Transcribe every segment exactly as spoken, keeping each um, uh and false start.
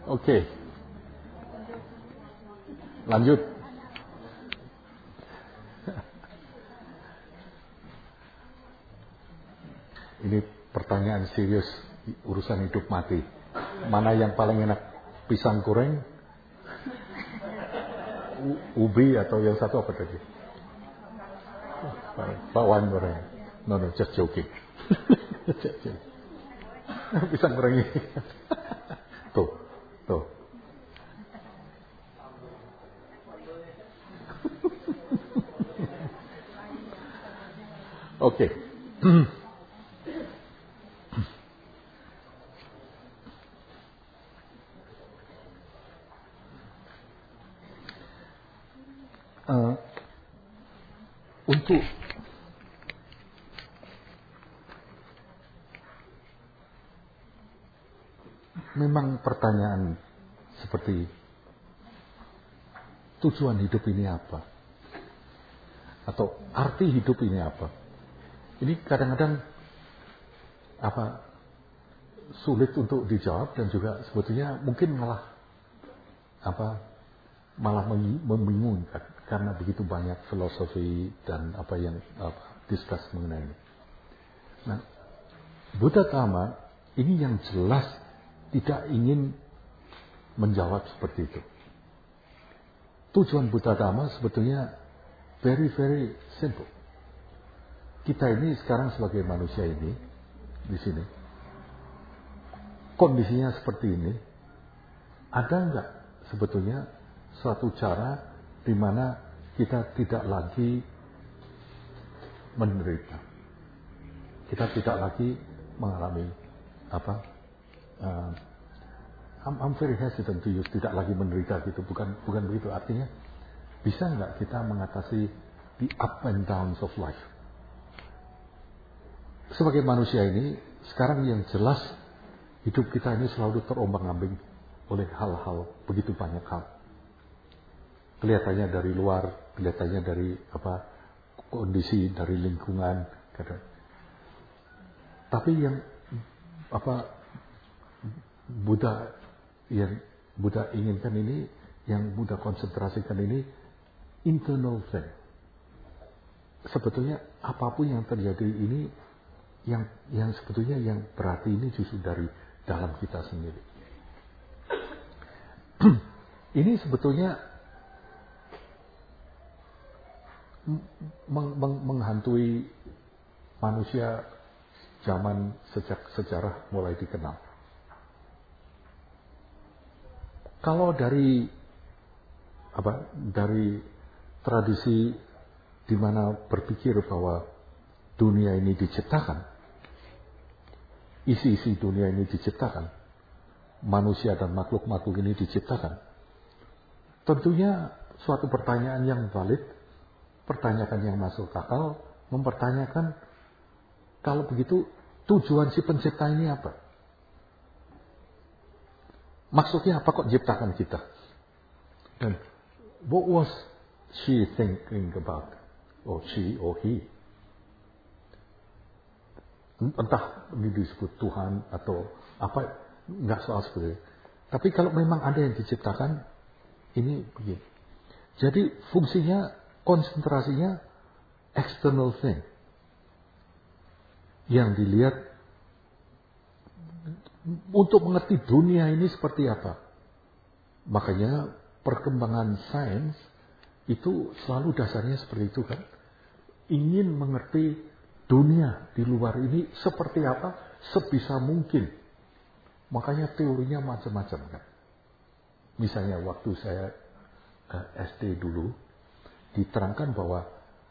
Oke. Lanjut. Ini pertanyaan serius, urusan hidup mati. Mana yang paling enak? Pisang goreng, ubi, atau yang satu apa tadi? Bakwan goreng. No, no, just joking. Pisang goreng ini. Tuh, tuh. Oke. Okay. uh, untuk memang pertanyaan seperti tujuan hidup ini apa? Atau arti hidup ini apa? Ini kadang-kadang apa sulit untuk dijawab dan juga sebetulnya mungkin malah apa malah membingungkan karena begitu banyak filosofi dan apa yang apa diskus mengenai ini. Nah, Buddha Dhamma ini yang jelas tidak ingin menjawab seperti itu. Tujuan Buddha Dhamma sebetulnya very very simple. Kita ini sekarang sebagai manusia ini di sini kondisinya seperti ini, ada enggak sebetulnya suatu cara di mana kita tidak lagi menderita, kita tidak lagi mengalami apa? Uh, I'm, I'm very hesitant to use tidak lagi menderita gitu, bukan bukan begitu. Artinya bisa enggak kita mengatasi the up and downs of life? Sebagai manusia ini, sekarang yang jelas hidup kita ini selalu terombang-ambing oleh hal-hal, begitu banyak hal. Kelihatannya dari luar, kelihatannya dari apa kondisi, dari lingkungan. Tapi yang apa Buddha yang Buddha inginkan ini, yang Buddha konsentrasikan ini, internal thing. Sebetulnya apapun yang terjadi ini, yang yang sebetulnya yang berarti ini justru dari dalam kita sendiri. Ini sebetulnya meng, meng, menghantui manusia zaman sejak sejarah mulai dikenal. Kalau dari apa dari tradisi di mana berpikir bahwa dunia ini diciptakan, isi-isi dunia ini diciptakan, manusia dan makhluk-makhluk ini diciptakan. Tentunya suatu pertanyaan yang valid, pertanyaan yang masuk akal, mempertanyakan kalau begitu tujuan si pencipta ini apa? Maksudnya apa kok ciptakan kita? Dan what was she thinking about? Or she or he? Entah ini disebut Tuhan atau apa, nggak soal seperti itu. Tapi kalau memang ada yang diciptakan, ini begini. Jadi fungsinya, konsentrasinya external thing. Yang dilihat untuk mengerti dunia ini seperti apa. Makanya perkembangan sains itu selalu dasarnya seperti itu kan. Ingin mengerti dunia di luar ini seperti apa sebisa mungkin. Makanya teorinya macam-macam kan. Misalnya waktu saya eh, S D dulu diterangkan bahwa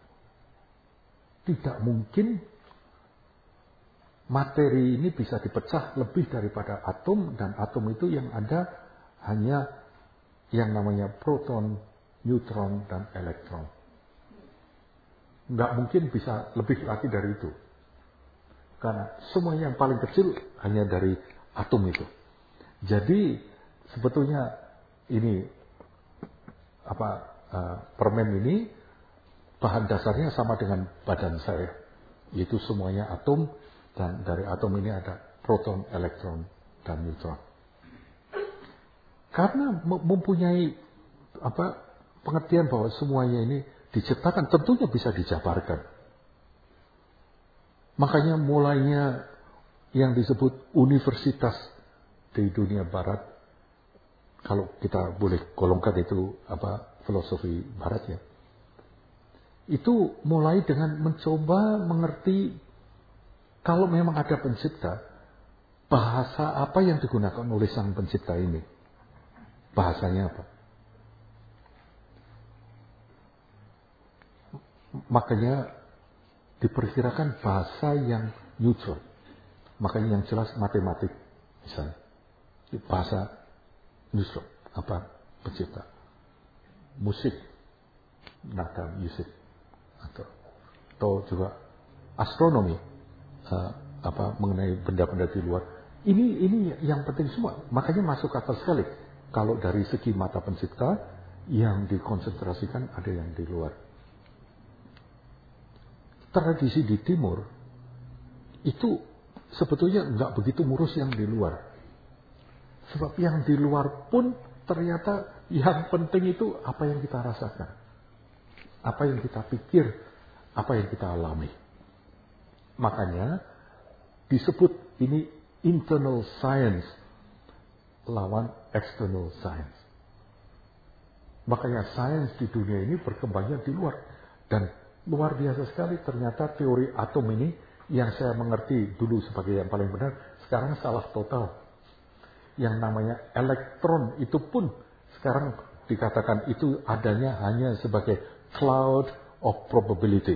tidak mungkin materi ini bisa dipecah lebih daripada atom, dan atom itu yang ada hanya yang namanya proton, neutron, dan elektron. Nggak mungkin bisa lebih lagi dari itu. Karena semua yang paling kecil hanya dari atom itu. Jadi sebetulnya ini apa uh, permen ini bahan dasarnya sama dengan badan saya. Yaitu semuanya atom, dan dari atom ini ada proton, elektron, dan neutron. karena mempunyai apa pengertian bahwa semuanya ini diciptakan, tentunya bisa dijabarkan. Makanya mulainya yang disebut universitas di dunia barat, kalau kita boleh golongkan itu apa filosofi barat ya, itu mulai dengan mencoba mengerti kalau memang ada pencipta, bahasa apa yang digunakan oleh sang pencipta ini, bahasanya apa. Makanya diperkirakan bahasa yang neutral, makanya yang jelas matematik misalnya, bahasa neutral apa pencipta, musik nada musik, atau, atau juga astronomi uh, apa mengenai benda-benda di luar. Ini ini yang penting semua. Makanya masuk akal sekali kalau dari segi mata pencipta yang dikonsentrasikan ada yang di luar. Tradisi di timur itu sebetulnya nggak begitu ngurus yang di luar. Sebab yang di luar pun ternyata yang penting itu apa yang kita rasakan, apa yang kita pikir, apa yang kita alami. Makanya disebut ini internal science lawan external science. Makanya sains di dunia ini berkembangnya di luar. Dan luar biasa sekali ternyata teori atom ini yang saya mengerti dulu sebagai yang paling benar, sekarang salah total. Yang namanya elektron itu pun sekarang dikatakan itu adanya hanya sebagai cloud of probability.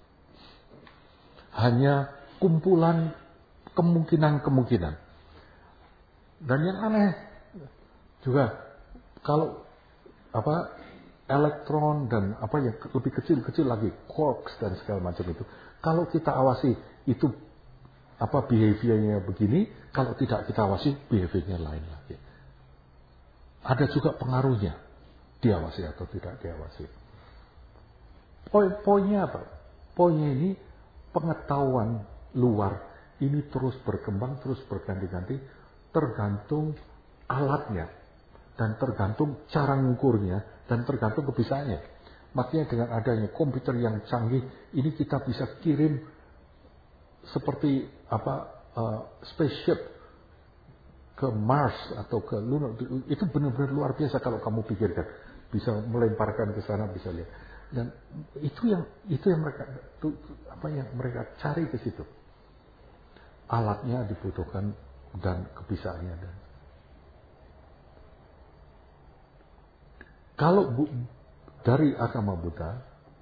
Hanya kumpulan kemungkinan-kemungkinan. Dan yang aneh juga kalau apa elektron dan apa yang lebih kecil-kecil lagi, quarks dan segala macam itu. Kalau kita awasi itu apa behaviornya begini, kalau tidak kita awasi behaviornya lain lagi. Ada juga pengaruhnya, diawasi atau tidak diawasi. Poin-poinnya apa? Poinnya ini pengetahuan luar ini terus berkembang, terus berganti-ganti, tergantung alatnya dan tergantung cara ngukurnya dan tergantung kebisaannya. Makanya dengan adanya komputer yang canggih ini kita bisa kirim seperti apa uh, spaceship ke Mars atau ke Luna. Itu benar-benar luar biasa kalau kamu pikirkan. Bisa melemparkan ke sana, bisa lihat. Dan itu yang itu yang mereka itu, apa yang mereka cari ke situ. Alatnya dibutuhkan dan kebisaannya. Dan kalau bu, dari agama Buddha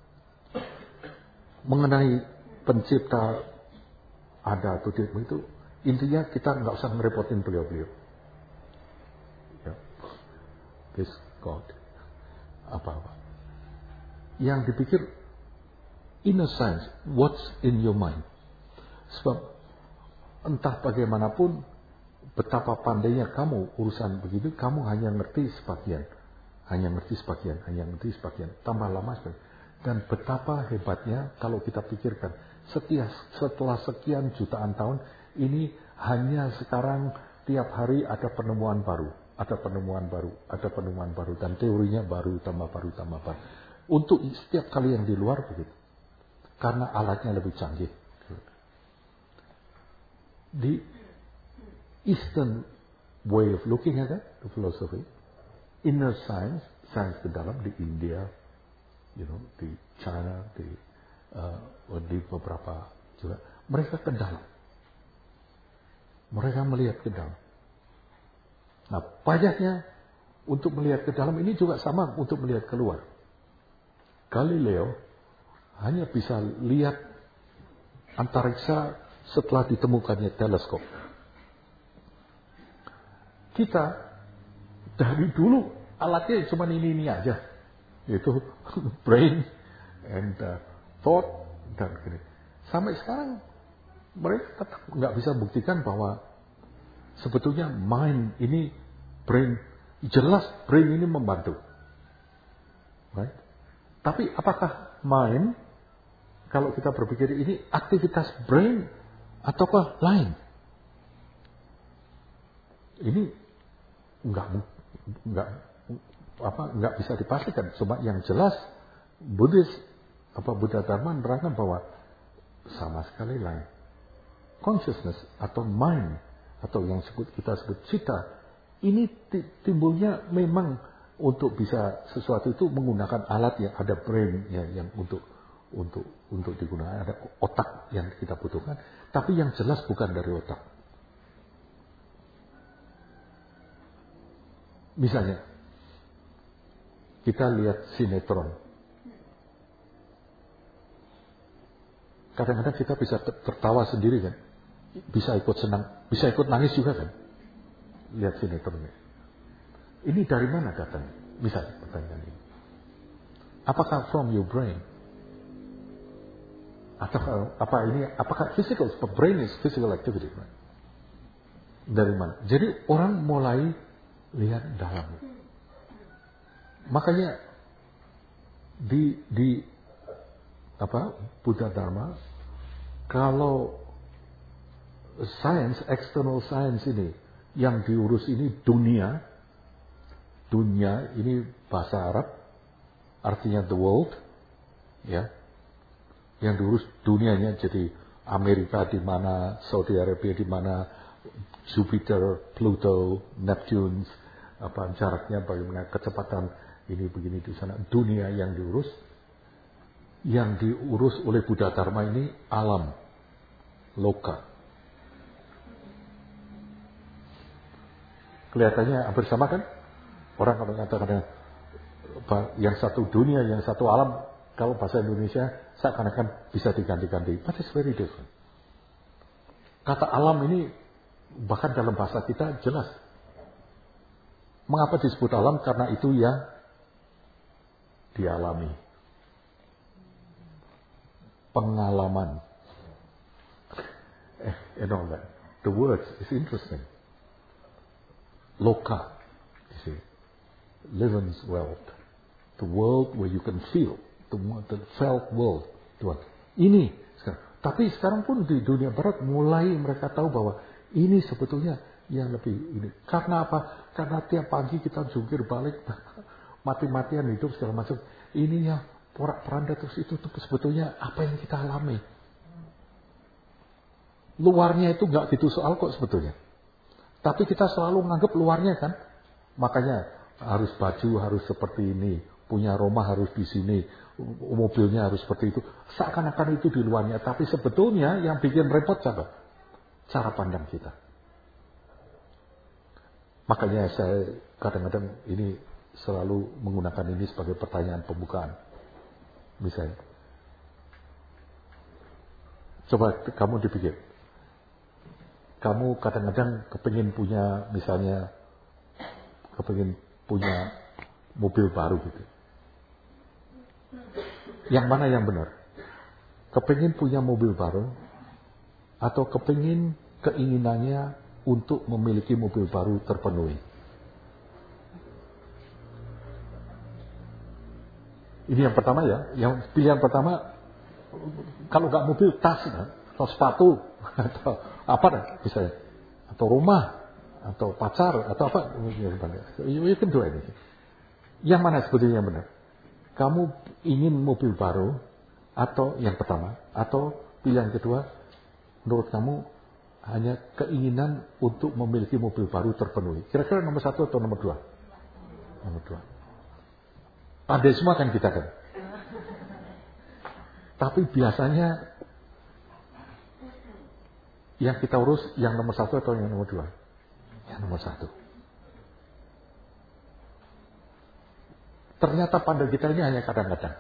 mengenai pencipta ada atau tidak itu intinya kita nggak usah merepotin beliau-beliau. Ya. This God apa-apa. Yang dipikir inner science, what's in your mind. Sebab entah bagaimanapun betapa pandainya kamu urusan begitu, kamu hanya ngerti sebagian. Hanya ngerti sebagian, hanya ngerti sebagian. Tambah lama sebagian. Dan betapa hebatnya kalau kita pikirkan setiap, setelah sekian jutaan tahun, ini hanya sekarang tiap hari ada penemuan baru. Ada penemuan baru, ada penemuan baru. Dan teorinya baru, tambah baru, tambah baru. Untuk setiap kali yang di luar begitu. Karena alatnya lebih canggih. Di Eastern way of looking at it, the philosophy, inner science, science ke dalam di India, you know, di China, di uh, di beberapa juga, mereka ke dalam. Mereka melihat ke dalam. Nah, pajaknya untuk melihat ke dalam ini juga sama untuk melihat keluar. Galileo hanya bisa lihat antariksa setelah ditemukannya teleskop. Kita dari dulu alatnya cuma ini-ini aja. Yaitu brain and uh, thought dan gini. Sampai sekarang mereka tetap nggak bisa buktikan bahwa sebetulnya mind ini brain, jelas brain ini membantu. Right? Tapi apakah mind, kalau kita berpikir ini aktivitas brain ataukah lain? Ini enggak, nggak apa nggak bisa dipastikan. Cuma yang jelas Buddhis apa Buddha Dharma menerangkan bahwa sama sekali lain. Consciousness atau mind atau yang sebut kita sebut cita ini timbulnya memang untuk bisa sesuatu itu menggunakan alat yang ada brain ya, yang untuk untuk untuk digunakan, ada otak yang kita butuhkan, tapi yang jelas bukan dari otak. Misalnya kita lihat sinetron, kadang-kadang kita bisa tertawa sendiri kan, bisa ikut senang, bisa ikut nangis juga kan, lihat sinetronnya. Ini dari mana datangnya? Misalnya pertanyaan ini, apakah from your brain? Atau apa ini? Apakah physical? Brain is physical activity, right? Dari mana? Jadi orang mulai lihat dalamnya. Makanya di di apa Buddha Dharma, kalau science, external science ini yang diurus ini dunia, dunia ini bahasa Arab, artinya the world, ya. Yang diurus dunianya, jadi Amerika di mana, Saudi Arabia di mana, Jupiter, Pluto, Neptune, apa jaraknya, bagaimana kecepatan ini begini di sana, dunia yang diurus. Yang diurus oleh Buddha Dharma ini alam, loka. Kelihatannya hampir sama kan? Orang kalau katakan yang satu dunia, yang satu alam, kalau bahasa Indonesia seakan-akan bisa diganti-ganti. But it's very different. Kata alam ini bahkan dalam bahasa kita jelas. Mengapa disebut alam? Karena itu yang dialami. Pengalaman. Eh, and all that. The words is interesting. Loka, you see. Livens world. The world where you can feel. The, the felt world. Tuhan. Ini sekarang. Tapi sekarang pun di dunia barat mulai mereka tahu bahwa ini sebetulnya yang lebih ini. Karena apa? Karena tiap pagi kita jungkir balik mati-matian hidup segala macam. Ini yang porak-poranda terus itu tuh sebetulnya apa yang kita alami. Luarnya itu nggak gitu soal kok sebetulnya. Tapi kita selalu menganggap luarnya kan. Makanya harus baju harus seperti ini, punya rumah harus di sini, mobilnya harus seperti itu. Seakan-akan itu di luarnya, tapi sebetulnya yang bikin repot siapa? Cara pandang kita. Makanya saya kadang-kadang ini selalu menggunakan ini sebagai pertanyaan pembukaan. Misalnya, coba kamu dipikir, kamu kadang-kadang kepingin punya, misalnya kepingin punya mobil baru gitu. Yang mana yang benar? Kepingin punya mobil baru atau kepingin keinginannya untuk memiliki mobil baru terpenuhi? Ini yang pertama ya. Yang pilihan pertama, kalau nggak mobil, tas atau sepatu atau apa dah misalnya, atau rumah atau pacar atau apa? Yang kedua ini. Yang mana sebetulnya yang benar? Kamu ingin mobil baru atau yang pertama, atau pilihan kedua menurut kamu hanya keinginan untuk memiliki mobil baru terpenuhi? Kira-kira nomor satu atau nomor dua? Nomor dua. Pandai semua kan kita kan. Tapi biasanya yang kita urus yang nomor satu atau yang nomor dua? Yang nomor satu. Ternyata pandai kita ini hanya kadang-kadang.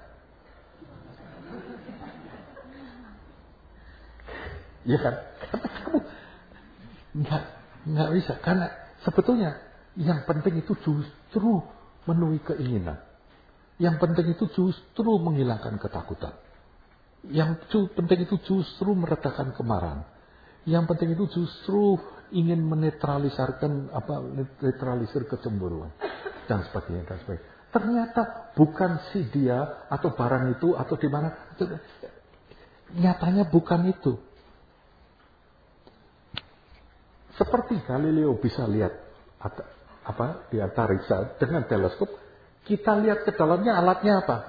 Iya kan? Karena kamu nggak nggak bisa. Karena sebetulnya yang penting itu justru memenuhi keinginan. Yang penting itu justru menghilangkan ketakutan. Yang penting itu justru meredakan kemarahan. Yang penting itu justru ingin menetralisirkan apa netralisir kecemburuan dan sebagainya dan sebagainya. Ternyata bukan si dia atau barang itu atau di mana. Nyatanya bukan itu. Seperti Galileo bisa lihat apa di antariksa dengan teleskop, kita lihat ke dalamnya alatnya apa?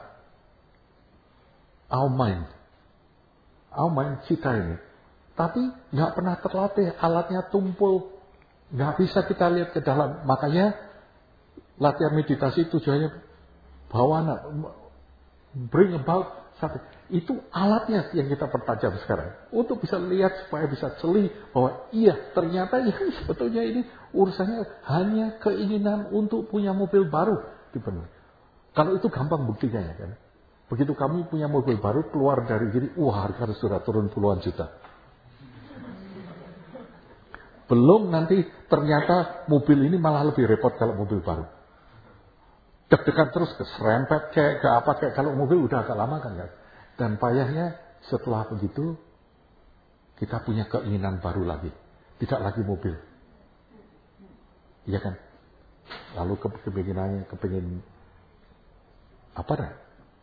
Our mind. Our mind kita ini. Tapi nggak pernah terlatih, alatnya tumpul, nggak bisa kita lihat ke dalam. Makanya latihan meditasi tujuannya bawana, bring about something. Itu alatnya yang kita pertajam sekarang. Untuk bisa lihat supaya bisa celi bahwa iya ternyata ya sebetulnya ini urusannya hanya keinginan untuk punya mobil baru dipenuhi. Kalau itu gampang buktinya ya kan. Begitu kamu punya mobil baru keluar dari diri, wah harga sudah turun puluhan juta. Belum nanti ternyata mobil ini malah lebih repot kalau mobil baru. Deg-degan terus ke serempet kayak ke apa kayak kalau mobil udah agak lama kan ya. Dan payahnya setelah begitu kita punya keinginan baru lagi. Tidak lagi mobil. Iya kan? Lalu ke keinginannya kepingin apa dah?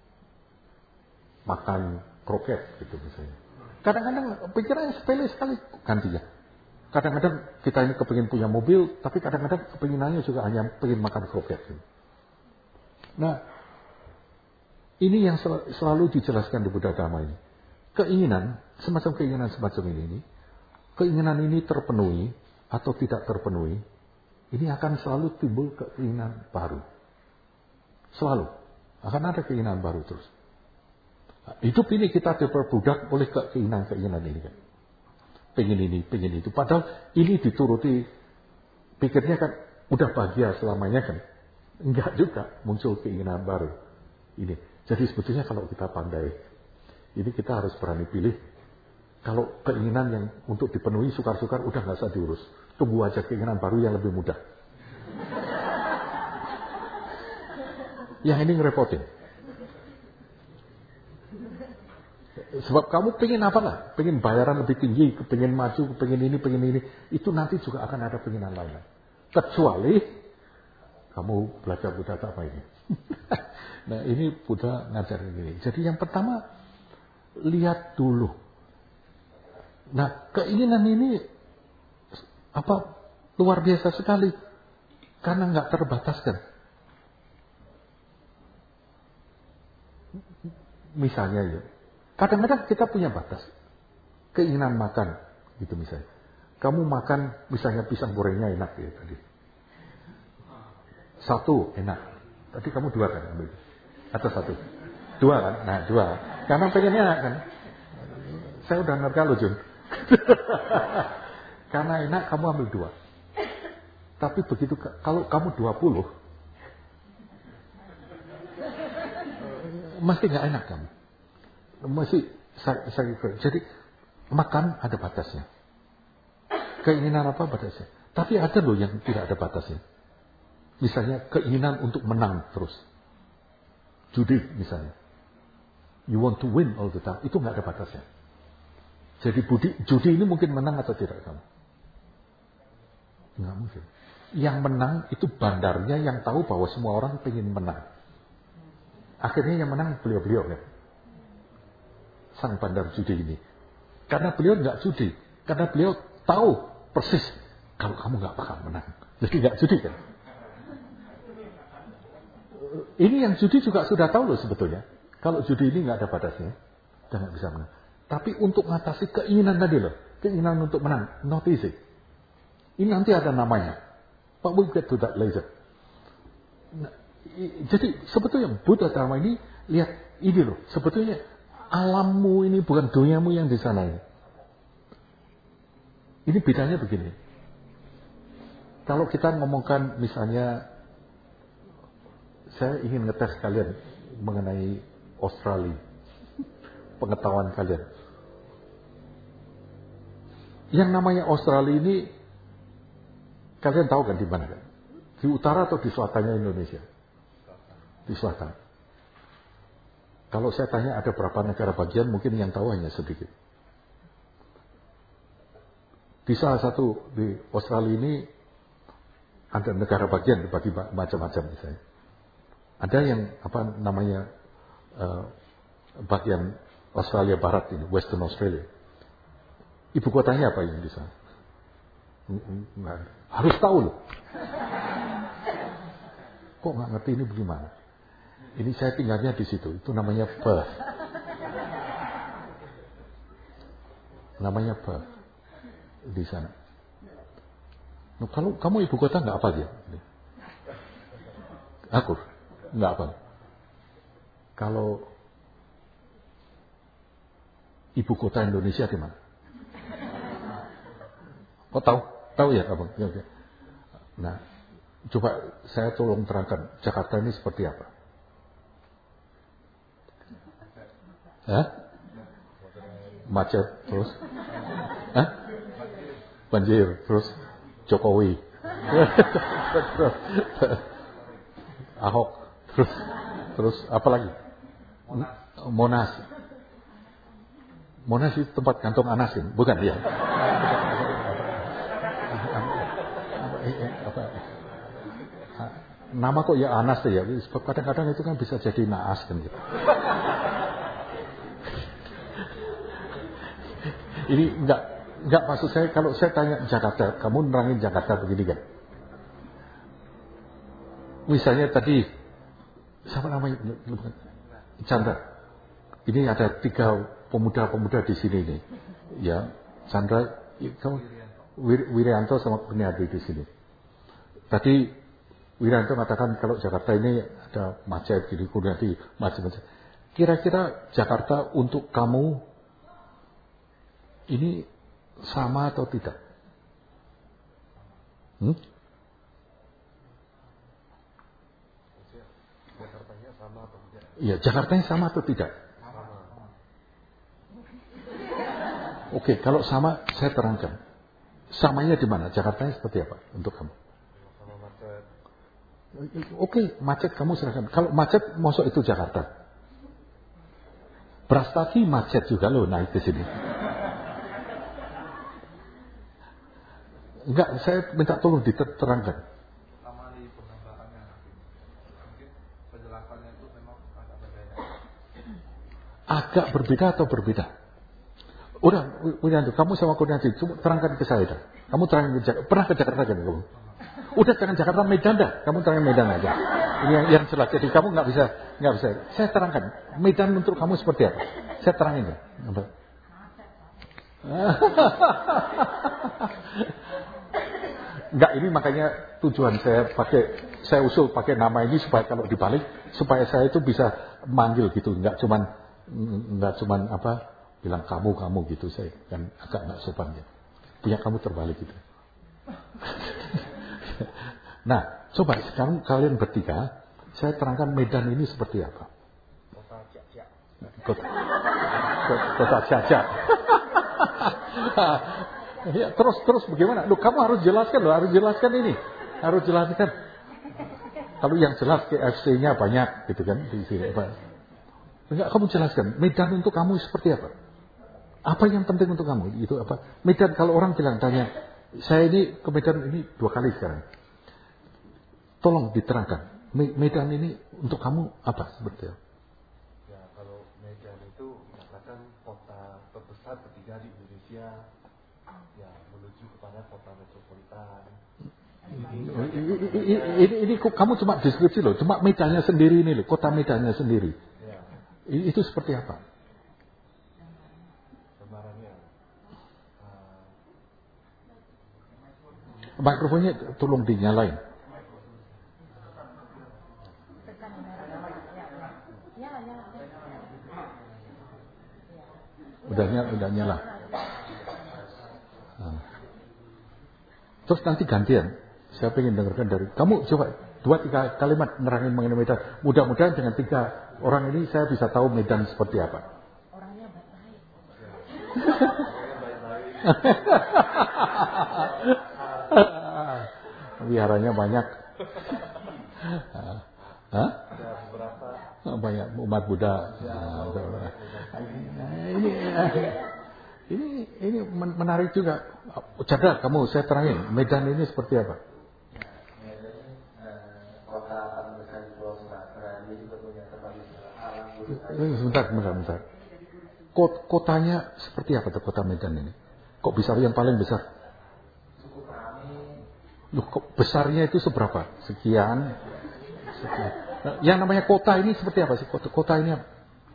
Makan kroket gitu misalnya. Kadang-kadang pikirannya sepele sekali gantinya. Kadang-kadang kita ini kepingin punya mobil, tapi kadang-kadang kepinginannya juga hanya pengen makan kroket. Nah, ini yang sel- selalu dijelaskan di Buddha Dhamma ini. Keinginan, semacam keinginan semacam ini, ini, keinginan ini terpenuhi atau tidak terpenuhi, ini akan selalu timbul keinginan baru. Selalu. Akan ada keinginan baru terus. Hidup ini kita diperbudak oleh keinginan-keinginan ini kan. Pengen ini, pengen itu. Padahal ini dituruti, pikirnya kan udah bahagia selamanya kan. Enggak juga muncul keinginan baru. Ini. Jadi sebetulnya kalau kita pandai, ini kita harus berani pilih. Kalau keinginan yang untuk dipenuhi sukar-sukar udah nggak usah diurus. Tunggu aja keinginan baru yang lebih mudah. Yang ini ngerepotin. Sebab kamu pengen apa nggak? Pengen bayaran lebih tinggi, pengen maju, pengen ini, pengen ini. Itu nanti juga akan ada keinginan lain. Kecuali kamu belajar Buddha Dhamma ini. Nah ini Buddha ngajarin ini. Jadi yang pertama, lihat dulu. Nah keinginan ini apa luar biasa sekali. Karena nggak terbataskan. Misalnya ya. Kadang-kadang kita punya batas. Keinginan makan. Gitu misalnya. Kamu makan misalnya pisang gorengnya enak ya tadi. Satu enak. Tadi kamu dua kan ambil. Atau satu. Dua kan? Nah dua. Karena pengennya enak kan. Saya udah ngerti loh Jun. Karena enak kamu ambil dua. Tapi begitu kalau kamu dua puluh. Masih gak enak kamu. Masih saya, saya, jadi makan ada batasnya. Keinginan apa batasnya. Tapi ada loh yang tidak ada batasnya. Misalnya keinginan untuk menang terus. Judi misalnya. You want to win all the time. Itu nggak ada batasnya. Jadi budi, judi ini mungkin menang atau tidak kamu? Nggak mungkin. Yang menang itu bandarnya yang tahu bahwa semua orang pengen menang. Akhirnya yang menang beliau-beliau ya. Sang bandar judi ini. Karena beliau nggak judi. Karena beliau tahu persis kalau kamu nggak bakal menang. Jadi nggak judi kan? Ini yang judi juga sudah tahu loh sebetulnya. Kalau judi ini nggak ada batasnya, dan nggak bisa menang. Tapi untuk mengatasi keinginan tadi loh, keinginan untuk menang, not easy. Ini nanti ada namanya. But we'll get to that later. Nah, jadi sebetulnya Buddha Dhamma ini lihat ini loh, sebetulnya alammu ini bukan duniamu yang di sana ini. Ini bedanya begini. Kalau kita ngomongkan misalnya, saya ingin ngetes kalian mengenai Australia, pengetahuan kalian. Yang namanya Australia ini, kalian tahu kan di mana kan? Di utara atau di selatannya Indonesia? Di selatan. Kalau saya tanya ada berapa negara bagian, mungkin yang tahu hanya sedikit. Di salah satu di Australia ini ada negara bagian dibagi macam-macam misalnya. Ada yang apa namanya uh, bagian Australia Barat ini, Western Australia. Ibu kotanya apa yang di sana? Harus tahu loh. kok nggak ngerti ini bagaimana? Ini saya tinggalnya di situ. Itu namanya Perth. Namanya Perth. Di sana. Nah, kalau kamu ibu kota nggak apa aja? Aku nggak apa. Kalau ibu kota Indonesia di mana? Oh tahu, tahu ya abang. Ya, ya. Nah, coba saya tolong terangkan Jakarta ini seperti apa? Hah? Macet terus? Hah? Banjir terus? Jokowi, Ahok, terus terus apa lagi? Monas. Monas itu tempat kantong Anasin, bukan ya? Nama kok ya Anas ya? Kadang-kadang itu kan bisa jadi naas kan gitu. Ini enggak enggak maksud saya kalau saya tanya Jakarta, kamu nerangin Jakarta begini kan? Misalnya tadi siapa namanya? Chandra. Ini ada tiga pemuda-pemuda di sini nih. Ya, Chandra, kamu Wirianto sama Kurniadi di sini. Tadi Wirianto mengatakan kalau Jakarta ini ada macet gini, Kurniadi macet-macet. Kira-kira Jakarta untuk kamu ini sama atau tidak? Hmm? Jakartanya sama atau tidak? Iya, Jakartanya sama atau tidak? Sama. Oke, kalau sama saya terangkan. Samanya di mana? Jakartanya seperti apa untuk kamu? Sama macet. Oke, macet kamu serahkan. Kalau macet, masuk itu Jakarta. Brastagi macet juga loh naik ke sini. Enggak, saya minta tolong diterangkan. Sama di penambahannya nanti. Mungkin penjelasannya itu memang agak berbeda. Agak berbeda atau berbeda? Udah, Wiranto, kamu sama Kurniadi, terangkan ke saya dah. Kamu terangkan ke Jakarta. Pernah ke Jakarta kan kamu? Udah, jangan Jakarta, Medan dah. Kamu terangkan Medan aja. Ini yang, yang jelas. Jadi kamu nggak bisa, nggak bisa. Saya terangkan. Medan untuk kamu seperti apa? Saya terangin ya. Enggak, ini makanya tujuan saya pakai, saya usul pakai nama ini supaya kalau dibalik, supaya saya itu bisa manggil gitu, enggak cuman, enggak cuman apa, bilang kamu kamu gitu, saya kan agak enggak sopan ya. Punya kamu terbalik gitu. Nah, coba sekarang kalian bertiga, saya terangkan Medan ini seperti apa. Kota Ciak-Ciak. Kota, kota Ciak-Ciak. Ya, terus terus bagaimana? Loh, kamu harus jelaskan loh, harus jelaskan ini. Harus jelaskan. Kalau yang jelas K F C-nya banyak gitu kan di sini. Enggak, kamu jelaskan. Medan untuk kamu seperti apa? Apa yang penting untuk kamu? Itu apa? Medan, kalau orang bilang tanya, saya ini ke Medan ini dua kali sekarang. Tolong diterangkan. Medan ini untuk kamu apa seperti apa? Ya, kalau Medan itu katakan kota terbesar ketiga di Indonesia. Ya, menuju kepada kota metropolitan. Ini, ini, ini kamu cuma deskripsi loh, cuma Medannya sendiri ini loh, kota Medannya sendiri. Ya. Itu seperti apa? Gambarannya. Uh... Mikrofonnya tolong dinyalain. Udah nyala, udah nyala. Nah. Terus nanti gantian. Saya ingin dengarkan dari kamu, coba dua tiga kalimat nerangin mengenai Medan. Mudah-mudahan dengan tiga orang ini saya bisa tahu Medan seperti apa. Orangnya baik-baik. Wiharanya banyak. Hah? Banyak umat Buddha. Ini, ini ini menarik juga. Chandra, kamu saya terangin Medan ini seperti apa? Kota terbesar di Pulau Sumatera ini juga punya tempat wisata alam. Sebentar, sebentar, sebentar. Kotanya seperti apa tuh kota Medan ini? Kok bisa yang paling besar? Cukup ramai. Loh, kok besarnya itu seberapa? Sekian, Yang namanya kota ini seperti apa sih? Kota, kota ini apa?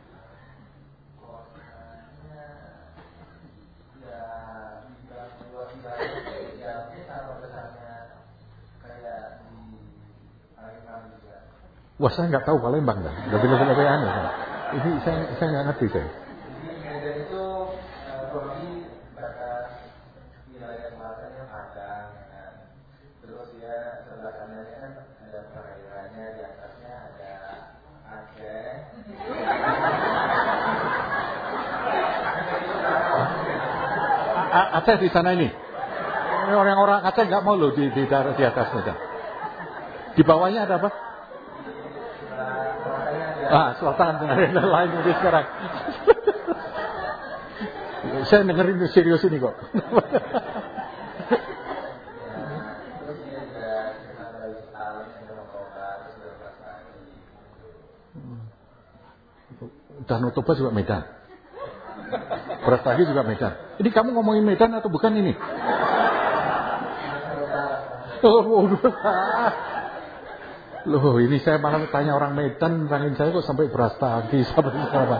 Wah, saya nggak tahu Palembang kan, lebih lebih lebih aneh. Kan? Ini saya saya nggak ngerti saya. Medan itu Romi batas wilayah selatannya Padang, kan. Terus ya sebelah kanannya kan ada perairannya, di atasnya ada Aceh. Aceh di sana ini. Orang-orang Aceh nggak mau loh di di, di atas Medan. Di bawahnya ada apa? Ah, selatan dengan lain ini sekarang. Saya dengerin serius ini kok. Danau Toba juga Medan. Brastagi juga Medan. Ini kamu ngomongin Medan atau bukan ini? Oh, loh, ini saya malah tanya orang Medan, tanya saya kok sampai Brastagi sampai apa?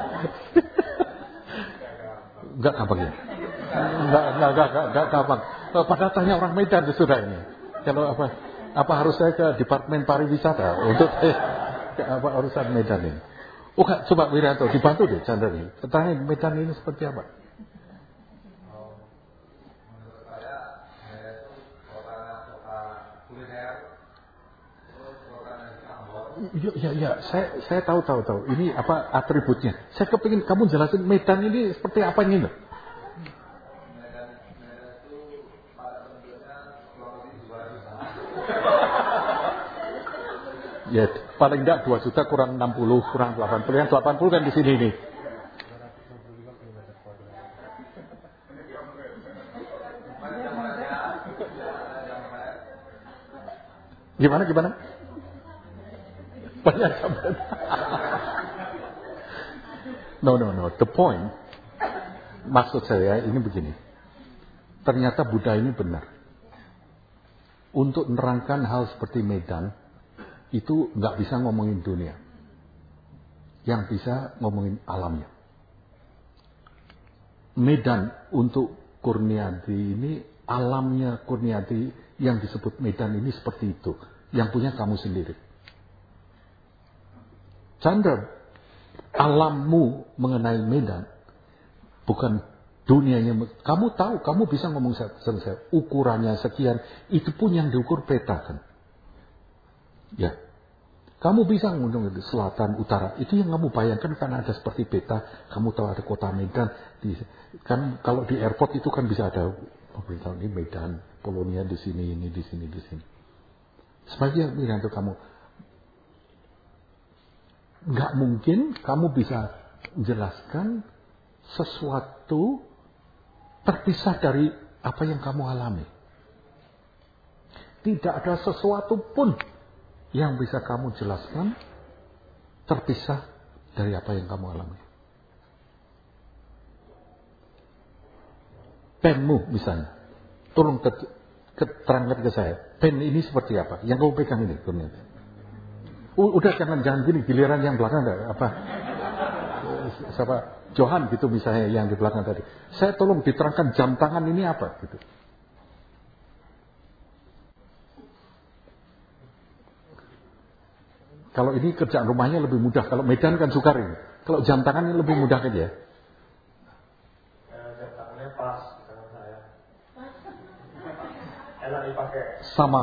Enggak gampang ya? Enggak, enggak, enggak, enggak, enggak gampang. Padahal tanya orang Medan sudah ini. Kalau apa, apa harus saya ke Departemen Pariwisata untuk eh, apa urusan Medan ini? Oh, coba Wiranto dibantu deh Chandra ini. Tanya Medan ini seperti apa? Ya, ya, ya. Saya, saya tahu, tahu, tahu. Ini apa atributnya? Saya kepingin kamu jelasin Medan ini seperti apa ini loh. Medan, Medan itu pada penduduknya kurang lebih dua juta. Ya, paling enggak dua juta kurang enam puluh, kurang delapan puluh. Yang delapan puluh kan di sini nih. Gimana, gimana? Banyak gambar. No, no, no. The point, maksud saya ini begini. Ternyata Buddha ini benar. Untuk menerangkan hal seperti Medan, itu nggak bisa ngomongin dunia. Yang bisa ngomongin alamnya. Medan untuk Kurniadi ini, alamnya Kurniadi yang disebut Medan ini seperti itu. Yang punya kamu sendiri. Chandra, alammu mengenai Medan bukan dunianya. Kamu tahu, kamu bisa ngomong sama saya, ukurannya sekian, itu pun yang diukur peta kan. Ya, kamu bisa ngomong di selatan, utara, itu yang kamu bayangkan karena ada seperti peta. Kamu tahu ada kota Medan, di, kan kalau di airport itu kan bisa ada pemerintah ini Medan, Polonia di sini, ini di sini, di sini. Sebagai Wiranto kamu. Nggak mungkin kamu bisa jelaskan sesuatu terpisah dari apa yang kamu alami. Tidak ada sesuatu pun yang bisa kamu jelaskan terpisah dari apa yang kamu alami. Penmu misalnya, tolong terangkan ke saya, pen ini seperti apa? Yang kamu pegang ini, ternyata. Udah jangan jangan gini, giliran yang belakang enggak apa siapa Johan gitu misalnya yang di belakang tadi. Saya tolong diterangkan jam tangan ini apa gitu. Kalau ini kerjaan rumahnya lebih mudah, kalau Medan kan sukar ini. Kalau jam tangannya lebih mudah kan ya? Jam tangannya pas tangan saya. Enak dipakai. Sama.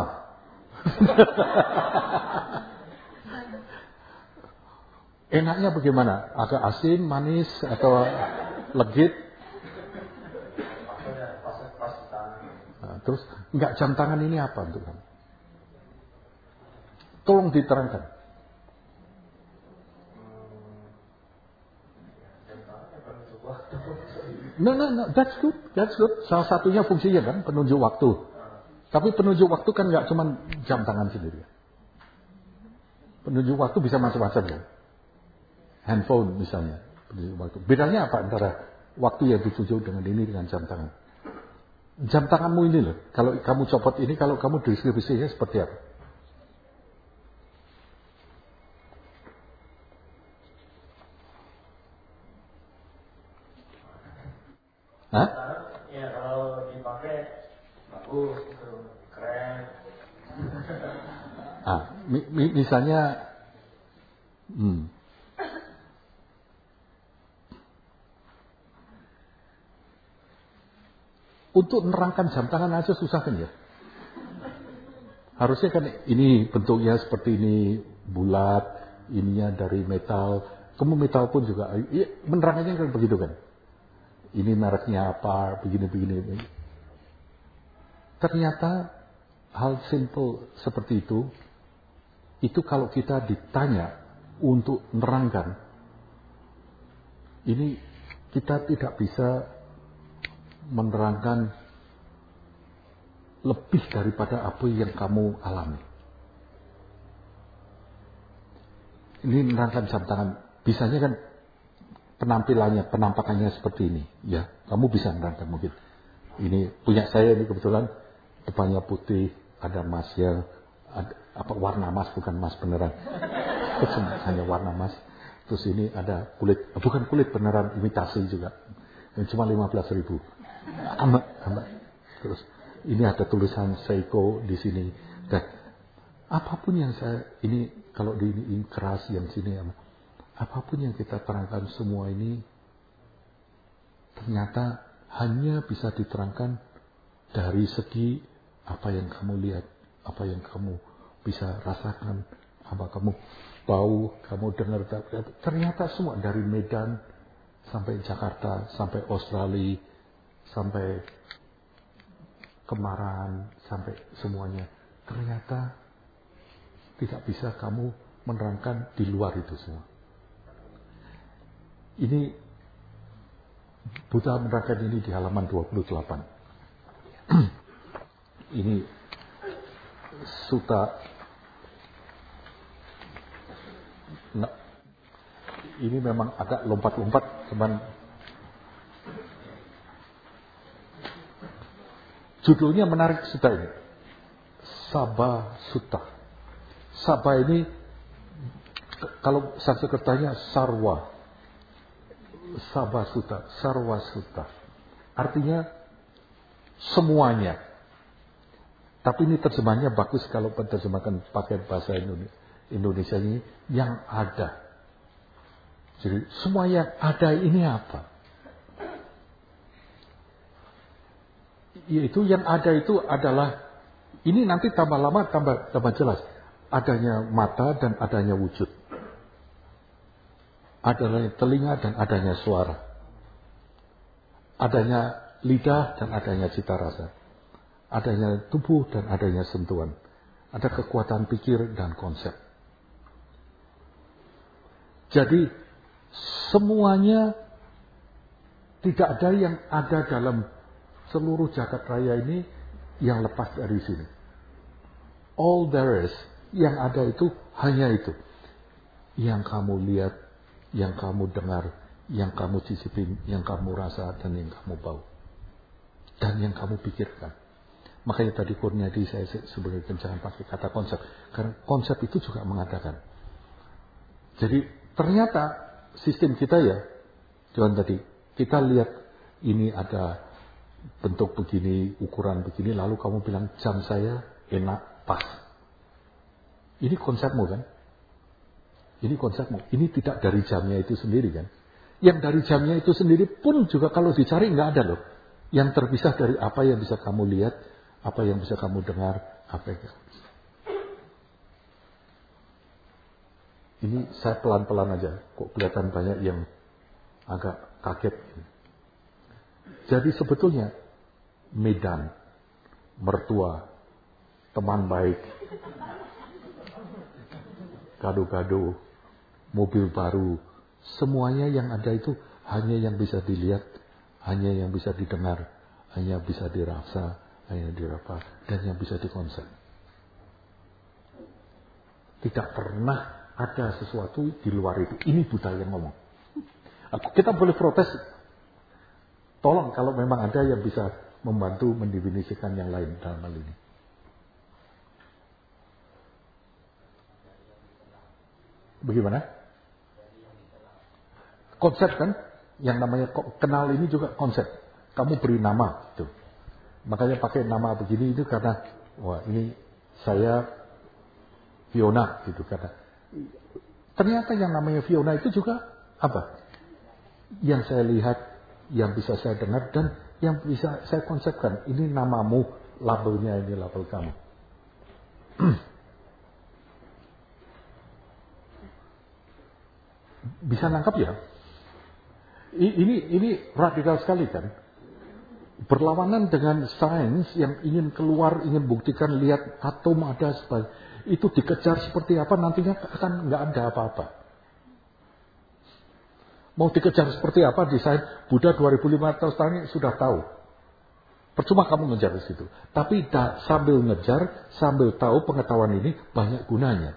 Enaknya bagaimana? Agak asin, manis, atau legit? Nah, terus, enggak jam tangan ini apa untuk kamu? Tolong diterangkan. No, no, no, that's good, that's good. Salah satunya fungsinya kan penunjuk waktu. Tapi penunjuk waktu kan enggak cuma jam tangan sendiri. Penunjuk waktu bisa macam-macam kan. Handphone misalnya. Waktu. Bedanya apa antara waktu yang dituju dengan ini dengan jam tangan? Jam tanganmu ini loh. Kalau kamu copot ini, kalau kamu deskripsinya seperti apa? Hah? Ya kalau dipakai bagus, itu keren. Ah, mi- mi- misalnya, hmm, untuk menerangkan jam tangan aja susah kan ya? Harusnya kan ini bentuknya seperti ini, bulat, ininya dari metal. Kamu metal pun juga, ya, menerangkannya kan begitu kan? Ini mereknya apa, begini-begini. Ternyata hal simple seperti itu, itu kalau kita ditanya untuk menerangkan, ini kita tidak bisa menerangkan lebih daripada apa yang kamu alami. Ini menerangkan jam tangan. Bisanya kan penampilannya, penampakannya seperti ini. Ya, kamu bisa menerangkan mungkin. Ini punya saya ini kebetulan depannya putih, ada emasnya, ada, apa warna emas bukan emas beneran. Hanya warna emas. Terus ini ada kulit, bukan kulit beneran, imitasi juga. Yang cuma lima belas ribu. Amat, amat. Terus ini ada tulisan Seiko di sini. Dan apapun yang saya ini kalau di ini keras yang sini, apapun yang kita terangkan semua ini ternyata hanya bisa diterangkan dari segi apa yang kamu lihat, apa yang kamu bisa rasakan, apa kamu bau, kamu dengar. Ternyata semua dari Medan sampai Jakarta, sampai Australia, sampai Kemaran, sampai semuanya. Ternyata tidak bisa kamu menerangkan di luar itu semua. Ini Buddha menerangkan ini di halaman dua puluh delapan. Ini Sutta. Nah, ini memang agak lompat-lompat, teman. Judulnya menarik Sutta ini. Sabha Sutta. Sabha ini, kalau Sanskertanya Sarwa. Sabha Sutta, Sarwa Sutta. Artinya semuanya. Tapi ini terjemahannya bagus kalau penerjemahkan pakai bahasa Indonesia ini, yang ada. Jadi semua yang ada ini apa? Yaitu yang ada itu adalah, ini nanti tambah lama tambah tambah jelas. Adanya mata dan adanya wujud. Adanya telinga dan adanya suara. Adanya lidah dan adanya cita rasa. Adanya tubuh dan adanya sentuhan. Ada kekuatan pikir dan konsep. Jadi semuanya tidak ada yang ada dalam seluruh jagat raya ini yang lepas dari sini. All there is, yang ada itu hanya itu. Yang kamu lihat, yang kamu dengar, yang kamu cicipin, yang kamu rasa, dan yang kamu bau. Dan yang kamu pikirkan. Makanya tadi Kurniadi saya sebagai jangan pakai kata konsep. Karena konsep itu juga mengatakan. Jadi ternyata sistem kita ya, John tadi, kita lihat ini ada bentuk begini, ukuran begini, lalu kamu bilang jam saya enak, pas. Ini konsepmu kan? Ini konsepmu. Ini tidak dari jamnya itu sendiri kan? Yang dari jamnya itu sendiri pun juga kalau dicari nggak ada loh. Yang terpisah dari apa yang bisa kamu lihat, apa yang bisa kamu dengar, apa yang ini saya pelan-pelan aja. Kok kelihatan banyak yang agak kaget. Jadi sebetulnya Medan, mertua, teman baik, gado-gado, mobil baru, semuanya yang ada itu hanya yang bisa dilihat, hanya yang bisa didengar, hanya bisa dirasa, hanya diraba, dan yang bisa dikonsep. Tidak pernah ada sesuatu di luar itu. Ini Buddha yang ngomong. Kita boleh protes. Tolong kalau memang ada yang bisa membantu mendefinisikan yang lain dalam hal ini. Bagaimana? Konsep kan? Yang namanya kenal ini juga konsep. kamu beri nama gitu. Makanya pakai nama begini itu karena wah ini saya Fiona gitu karena ternyata yang namanya Fiona itu juga apa? Yang saya lihat, yang bisa saya dengar dan yang bisa saya konsepkan. Ini namamu, labelnya ini label kamu. Bisa nangkap ya? Ini ini radikal sekali kan? Berlawanan dengan sains yang ingin keluar, ingin buktikan, lihat atom ada sebagai itu dikejar seperti apa nantinya akan nggak ada apa-apa. Mau dikejar seperti apa di sains Buddha dua ribu lima ratus tahun sudah tahu. Percuma kamu ngejar di situ. Tapi da, sambil ngejar, sambil tahu pengetahuan ini banyak gunanya.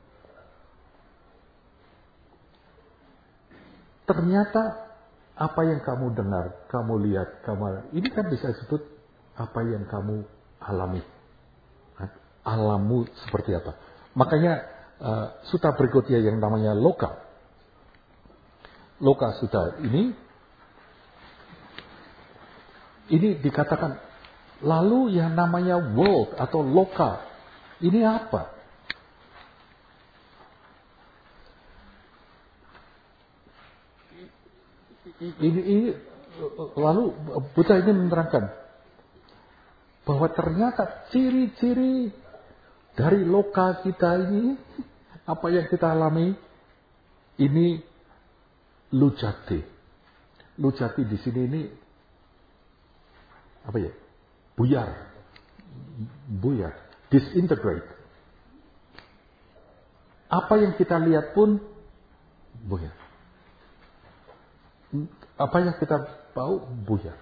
Ternyata apa yang kamu dengar, kamu lihat, kamu ini kan bisa disebut apa yang kamu alami. Alammu seperti apa. Makanya uh, suta berikutnya yang namanya loka. Loka suta ini ini dikatakan lalu yang namanya world atau loka ini apa? Ini, ini lalu Buddha ini menerangkan bahwa ternyata ciri-ciri dari loka kita ini apa yang kita alami ini lujati. Lujati di sini ini apa ya? Buyar. Buyar. Disintegrate. Apa yang kita lihat pun buyar. Apa yang kita tahu buyar.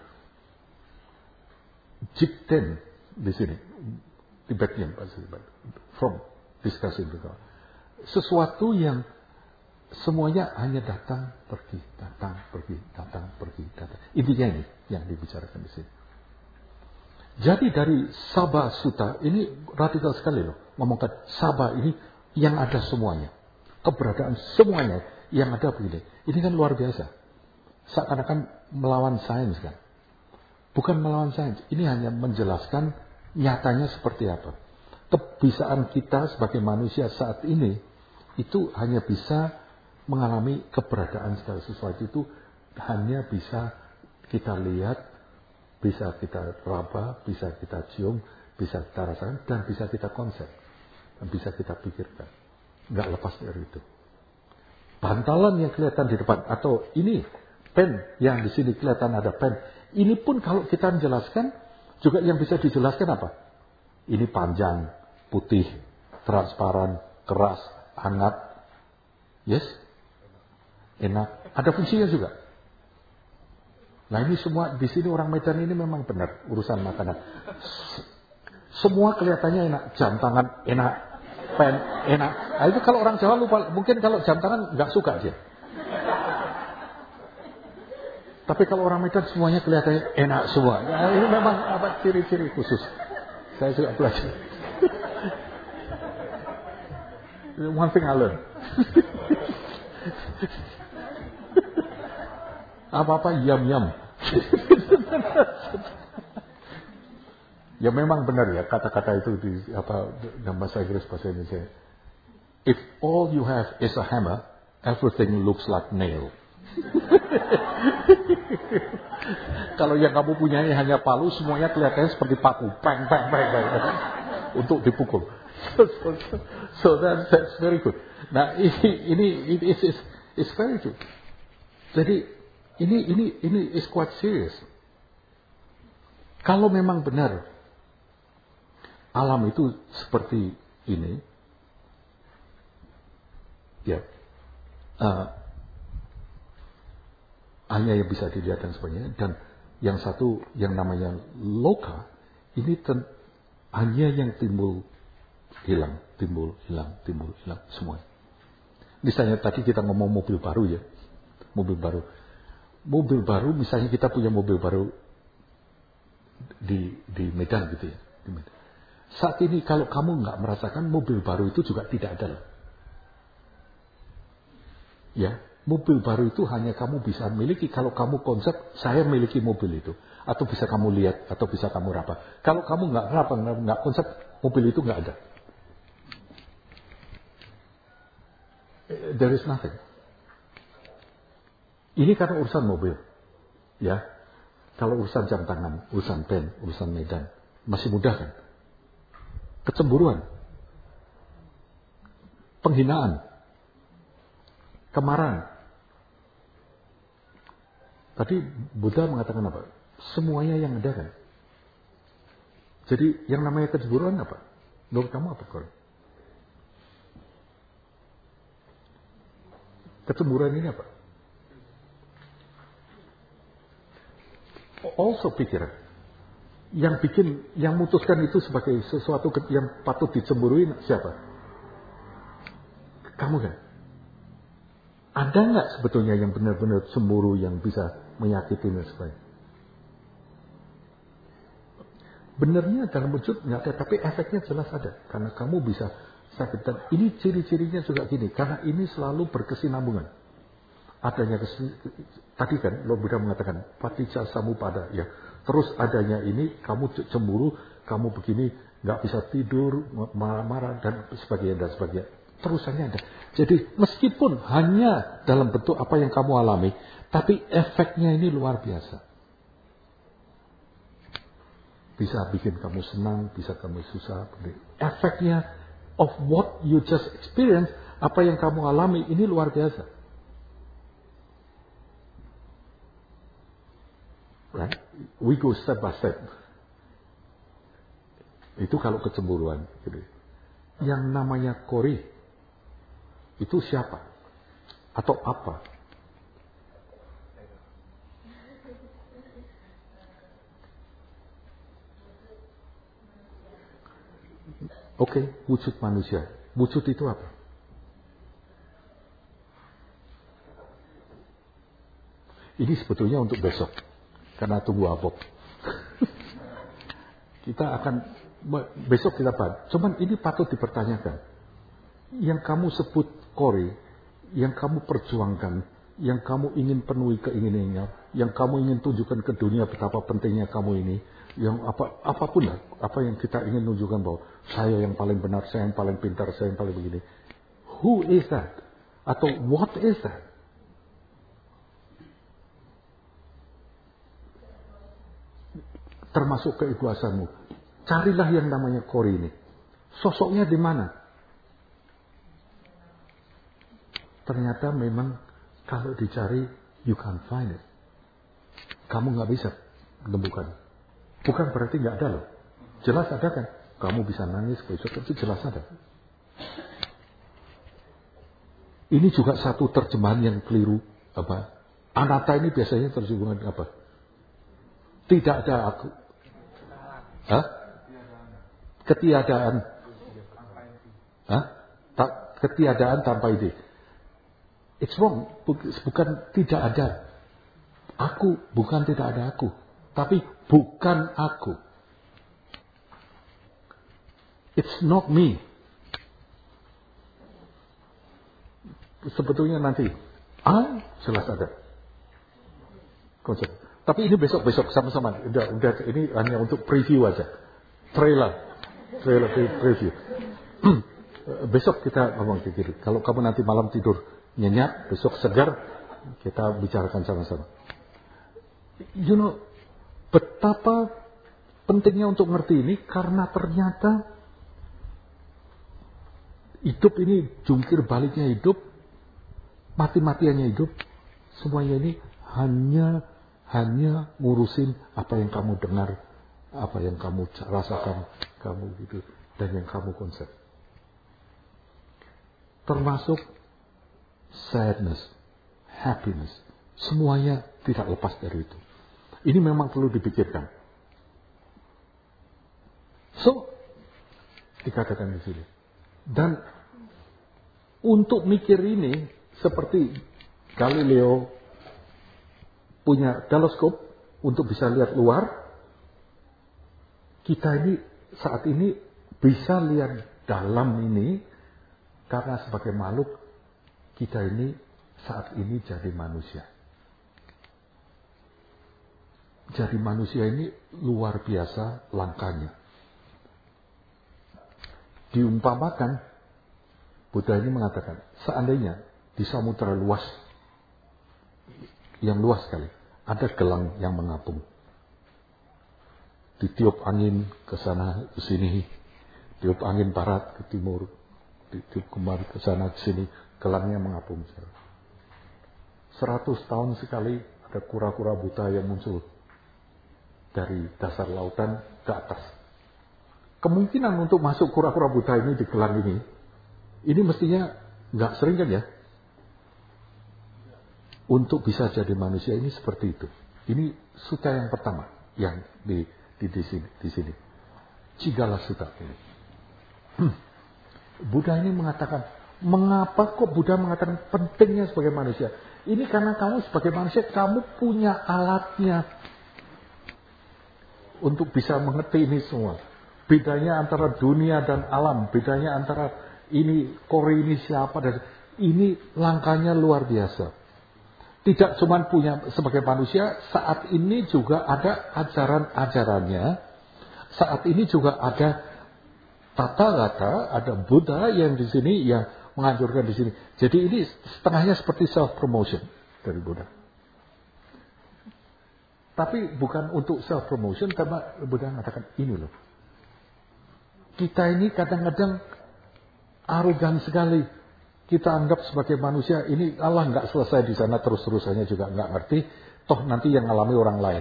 Jikten di sini. Tibetnya from discussing juga. Sesuatu yang semuanya hanya datang pergi, datang pergi, datang pergi, datang. Intinya ini yang dibicarakan di sini. Jadi dari Sabha Sutta ini radikal sekali loh. Ngomongkan Sabha ini yang ada semuanya. Keberadaan semuanya yang ada begini. Ini kan luar biasa. Seakan-akan melawan sains kan. Bukan melawan sains. Ini hanya menjelaskan nyatanya seperti apa. Kebisaan kita sebagai manusia saat ini itu hanya bisa mengalami keberadaan segala sesuatu itu hanya bisa kita lihat, bisa kita raba, bisa kita cium, bisa kita rasakan dan bisa kita konsep. Dan bisa kita pikirkan. Nggak lepas dari itu. Bantalan yang kelihatan di depan atau ini pen yang di sini kelihatan ada pen. Ini pun kalau kita menjelaskan juga yang bisa dijelaskan apa? Ini panjang, putih, transparan, keras, hangat. Yes? Enak. Ada fungsinya juga. Nah ini semua di sini orang Medan ini memang benar urusan makanan. Semua kelihatannya enak. Jam tangan enak, pen enak. Nah itu kalau orang Jawa lupa. Mungkin kalau jam tangan nggak suka dia. Tapi kalau orang Medan semuanya kelihatannya enak semua. Nah, ini memang apa ciri-ciri khusus. Saya juga belajar. One thing I learned. Apa-apa yam-yam. Ya memang benar ya kata-kata itu di apa dalam bahasa Inggris bahasa Indonesia. If all you have is a hammer, everything looks like nail. Kalau yang kamu punya hanya palu, semuanya kelihatannya seperti paku, peng, peng, peng, peng, untuk dipukul. So, so, so that, that's very good. Nah ini ini it is is is very good. Jadi ini ini ini is quite serious. Kalau memang benar alam itu seperti ini, ya. Uh, hanya yang bisa dilihat dan sebagainya. Dan yang satu yang namanya loka ini ten, hanya yang timbul hilang, timbul hilang, timbul hilang semua. Misalnya tadi kita ngomong mobil baru ya, mobil baru, mobil baru misalnya kita punya mobil baru di di Medan gitu ya. Di Medan. Saat ini kalau kamu nggak merasakan mobil baru itu juga tidak ada loh. Ya. Mobil baru itu hanya kamu bisa miliki kalau kamu konsep saya miliki mobil itu. atau bisa kamu lihat, atau bisa kamu raba. Kalau kamu nggak raba, nggak konsep, mobil itu nggak ada. There is nothing. Ini karena urusan mobil, ya. Kalau urusan jam tangan, urusan pen, urusan medan, masih mudah kan? Kecemburuan, penghinaan, kemarahan. Tadi Buddha mengatakan apa? Semuanya yang ada kan? Jadi yang namanya kecemburuan apa? Menurut kamu apa, Kor? Kecemburuan ini apa? Also pikiran. Yang bikin, yang memutuskan itu sebagai sesuatu yang patut dicemburui siapa? Kamu kan? Ada nggak sebetulnya yang benar-benar cemburu yang bisa menyakiti dan sebagainya? Benarnya dalam wujud nggak ada, tapi efeknya jelas ada. Karena kamu bisa sakit. Dan ini ciri-cirinya juga gini, karena ini selalu berkesinambungan. Adanya kesin, tadi kan Lord Buddha mengatakan paticca samuppada, ya. Terus adanya ini, kamu cemburu, kamu begini, nggak bisa tidur, marah-marah dan sebagainya dan sebagainya. Terusannya ada. Jadi meskipun hanya dalam bentuk apa yang kamu alami, tapi efeknya ini luar biasa. Bisa bikin kamu senang, bisa kamu susah. Efeknya of what you just experience, apa yang kamu alami ini luar biasa. Right? We go step by step. Itu kalau kecemburuan. Gitu. Yang namanya kori, itu siapa? Atau apa? Oke, okay, wujud manusia. Wujud itu apa? Ini sebetulnya untuk besok. Karena tunggu abok. Kita akan, besok kita bahas. Cuman ini patut dipertanyakan. Yang kamu sebut kori, yang kamu perjuangkan, yang kamu ingin penuhi keinginannya, yang kamu ingin tunjukkan ke dunia betapa pentingnya kamu ini, yang apa apapun lah, apa yang kita ingin tunjukkan bahwa saya yang paling benar, saya yang paling pintar, saya yang paling begini. Who is that? Atau what is that? Termasuk keegoisanmu. Carilah yang namanya kori ini. Sosoknya di mana? Ternyata memang kalau dicari, you can't find it. Kamu nggak bisa menemukan. Bukan berarti nggak ada loh. Jelas ada kan? Kamu bisa nangis, besok itu jelas ada. Ini juga satu terjemahan yang keliru. Apa? Anatta ini biasanya terjemahan apa? Tidak ada aku. Hah? Ketiadaan. Hah? Tak, ketiadaan tanpa ide. It's wrong. Bukan tidak ada. Aku, bukan tidak ada aku. Tapi bukan aku. It's not me. Sebetulnya nanti. Ah, jelas ada. Konsep. Tapi ini besok-besok sama-sama. Udah, udah, ini hanya untuk preview aja. Trailer. Trailer preview. Besok kita ngomong pikir. Kalau kamu nanti malam tidur nyenyak, besok segar, kita bicarakan sama-sama. You know, betapa pentingnya untuk ngerti ini karena ternyata hidup ini jungkir baliknya hidup, mati-matiannya hidup, semuanya ini hanya hanya ngurusin apa yang kamu dengar, apa yang kamu rasakan, kamu gitu, dan yang kamu konsep. Termasuk sadness, happiness, semuanya tidak lepas dari itu. Ini memang perlu dipikirkan. So, dikatakan di sini. Dan untuk mikir ini, seperti Galileo punya teleskop untuk bisa lihat luar, kita ini saat ini bisa lihat dalam ini karena sebagai makhluk kita ini saat ini jadi manusia. jadi manusia ini luar biasa langkanya. Diumpamakan, Buddha ini mengatakan, seandainya di samudera luas, yang luas sekali, ada gelang yang mengapung. Ditiup angin ke sana ke sini, tiup angin barat ke timur, ditiup kemari ke sana ke sini, gelangnya mengapung. Seratus tahun sekali ada kura-kura buta yang muncul dari dasar lautan ke atas. Kemungkinan untuk masuk kura-kura buta ini di gelang ini, ini mestinya nggak sering kan ya? Untuk bisa jadi manusia ini seperti itu. Ini sutta yang pertama yang di di, di sini. Di sini. Cigala Sutta ini. Buddha ini mengatakan, mengapa kok Buddha mengatakan pentingnya sebagai manusia? Ini karena kamu sebagai manusia, kamu punya alatnya untuk bisa mengerti ini semua. Bedanya antara dunia dan alam, bedanya antara ini Kori ini siapa dan ini langkahnya luar biasa. Tidak cuma punya sebagai manusia, saat ini juga ada ajaran-ajarannya. Saat ini juga ada Tathagata, ada Buddha yang di sini yang menganjurkan di sini. Jadi ini setengahnya seperti self promotion dari Buddha. Tapi bukan untuk self promotion, karena Buddha mengatakan ini loh. Kita ini kadang-kadang arogan sekali. Kita anggap sebagai manusia, ini Allah nggak selesai di sana terus-terusannya juga nggak ngerti. Toh nanti yang ngalami orang lain.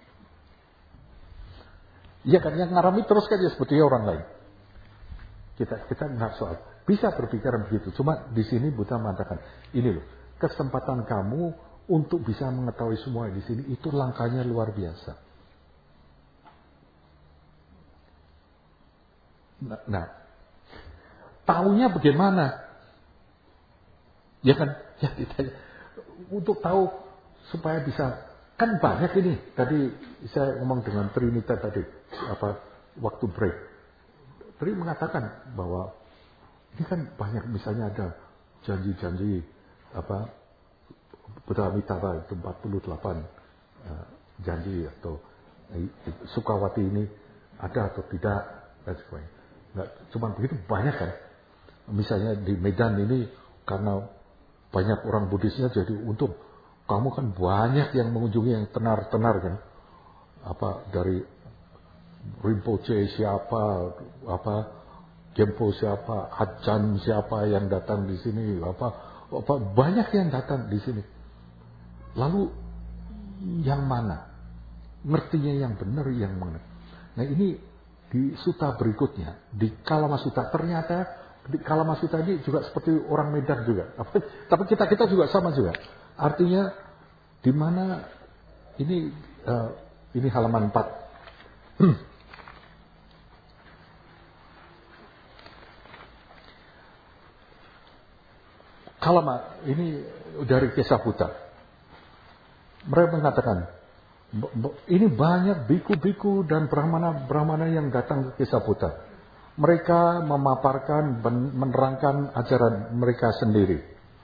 Ya kan, yang ngalami terus kan ya seperti orang lain. Kita kita nggak soal. Bisa berpikiran begitu. Cuma di sini Buddha mengatakan, ini loh, kesempatan kamu untuk bisa mengetahui semua di sini itu langkahnya luar biasa. Nah, nah taunya bagaimana? Ya kan, ya ditanya. Untuk tahu supaya bisa, kan banyak ini. Tadi saya ngomong dengan Trinita tadi, apa waktu break. Tri mengatakan bahwa ini kan banyak, misalnya ada janji-janji apa Buddha Mitara itu empat puluh delapan uh, janji atau uh, Sukawati ini ada atau tidak dan sebagainya. Nggak cuma begitu, banyak kan. Misalnya di Medan ini karena banyak orang Buddhisnya, jadi untung kamu kan banyak yang mengunjungi yang tenar-tenar kan, apa dari Rinpoche siapa, apa Gempo siapa, Ajahn siapa yang datang di sini, apa, apa banyak yang datang di sini. Lalu yang mana? Ngertinya yang benar yang mana? Nah ini di sutta berikutnya, di Kalama Sutta, ternyata di Kalama Sutta ini juga seperti orang Medan juga. Tapi kita kita juga sama juga. Artinya di mana ini uh, ini halaman empat. Kalama ini dari Kisah Buddha. Mereka mengatakan ini banyak biku-biku dan brahmana-brahmana yang datang ke Kisah Buddha. Mereka memaparkan, menerangkan ajaran mereka sendiri.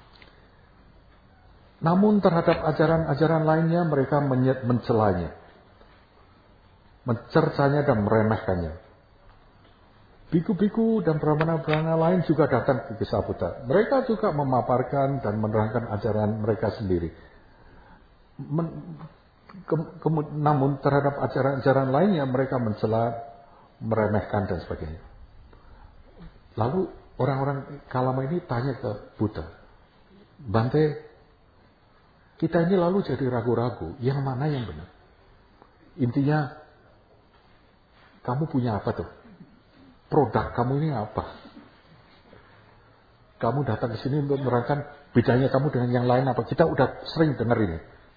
Namun terhadap ajaran-ajaran lainnya mereka mencelanya, mencercanya dan meremehkannya. Biku-biku dan brahmana-brahmana lain juga datang ke Kisah Buddha. Mereka juga memaparkan dan menerangkan ajaran mereka sendiri. Men, ke, ke, namun terhadap ajaran-ajaran lainnya mereka mencela, meremehkan dan sebagainya. Lalu orang-orang Kalama ini tanya ke Buddha, Bante, kita ini lalu jadi ragu-ragu, yang mana yang benar? Intinya, kamu punya apa tuh? Produk kamu ini apa? Kamu datang ke sini untuk menerangkan bedanya kamu dengan yang lain apa? Kita udah sering dengar ini.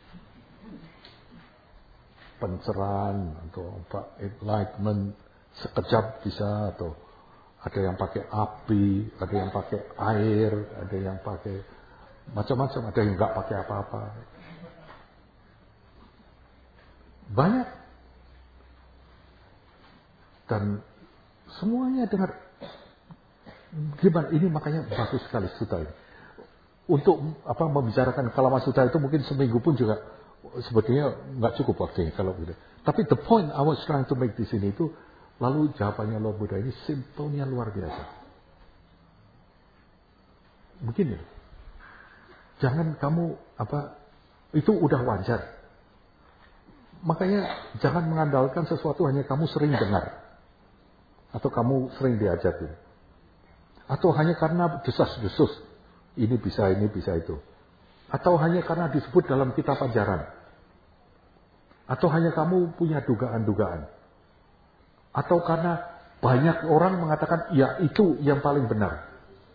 Pencerahan atau apa, enlightenment sekejap bisa, atau ada yang pakai api, ada yang pakai air, ada yang pakai macam-macam, ada yang nggak pakai apa-apa. Banyak. Dan semuanya dengar. Gimana? Ini makanya bagus sekali sutta ini. Untuk apa membicarakan Kalama Sutta itu mungkin seminggu pun juga sebetulnya nggak cukup waktunya kalau begitu. Tapi the point I was trying to make di sini itu, lalu jawabannya Lord Buddha ini simpelnya luar biasa. Begini, jangan kamu apa itu udah wajar. Makanya jangan mengandalkan sesuatu hanya kamu sering dengar atau kamu sering diajarin, atau hanya karena desas-desus ini bisa ini bisa itu. Atau hanya karena disebut dalam kitab ajaran. Atau hanya kamu punya dugaan-dugaan. Atau karena banyak orang mengatakan, ya itu yang paling benar.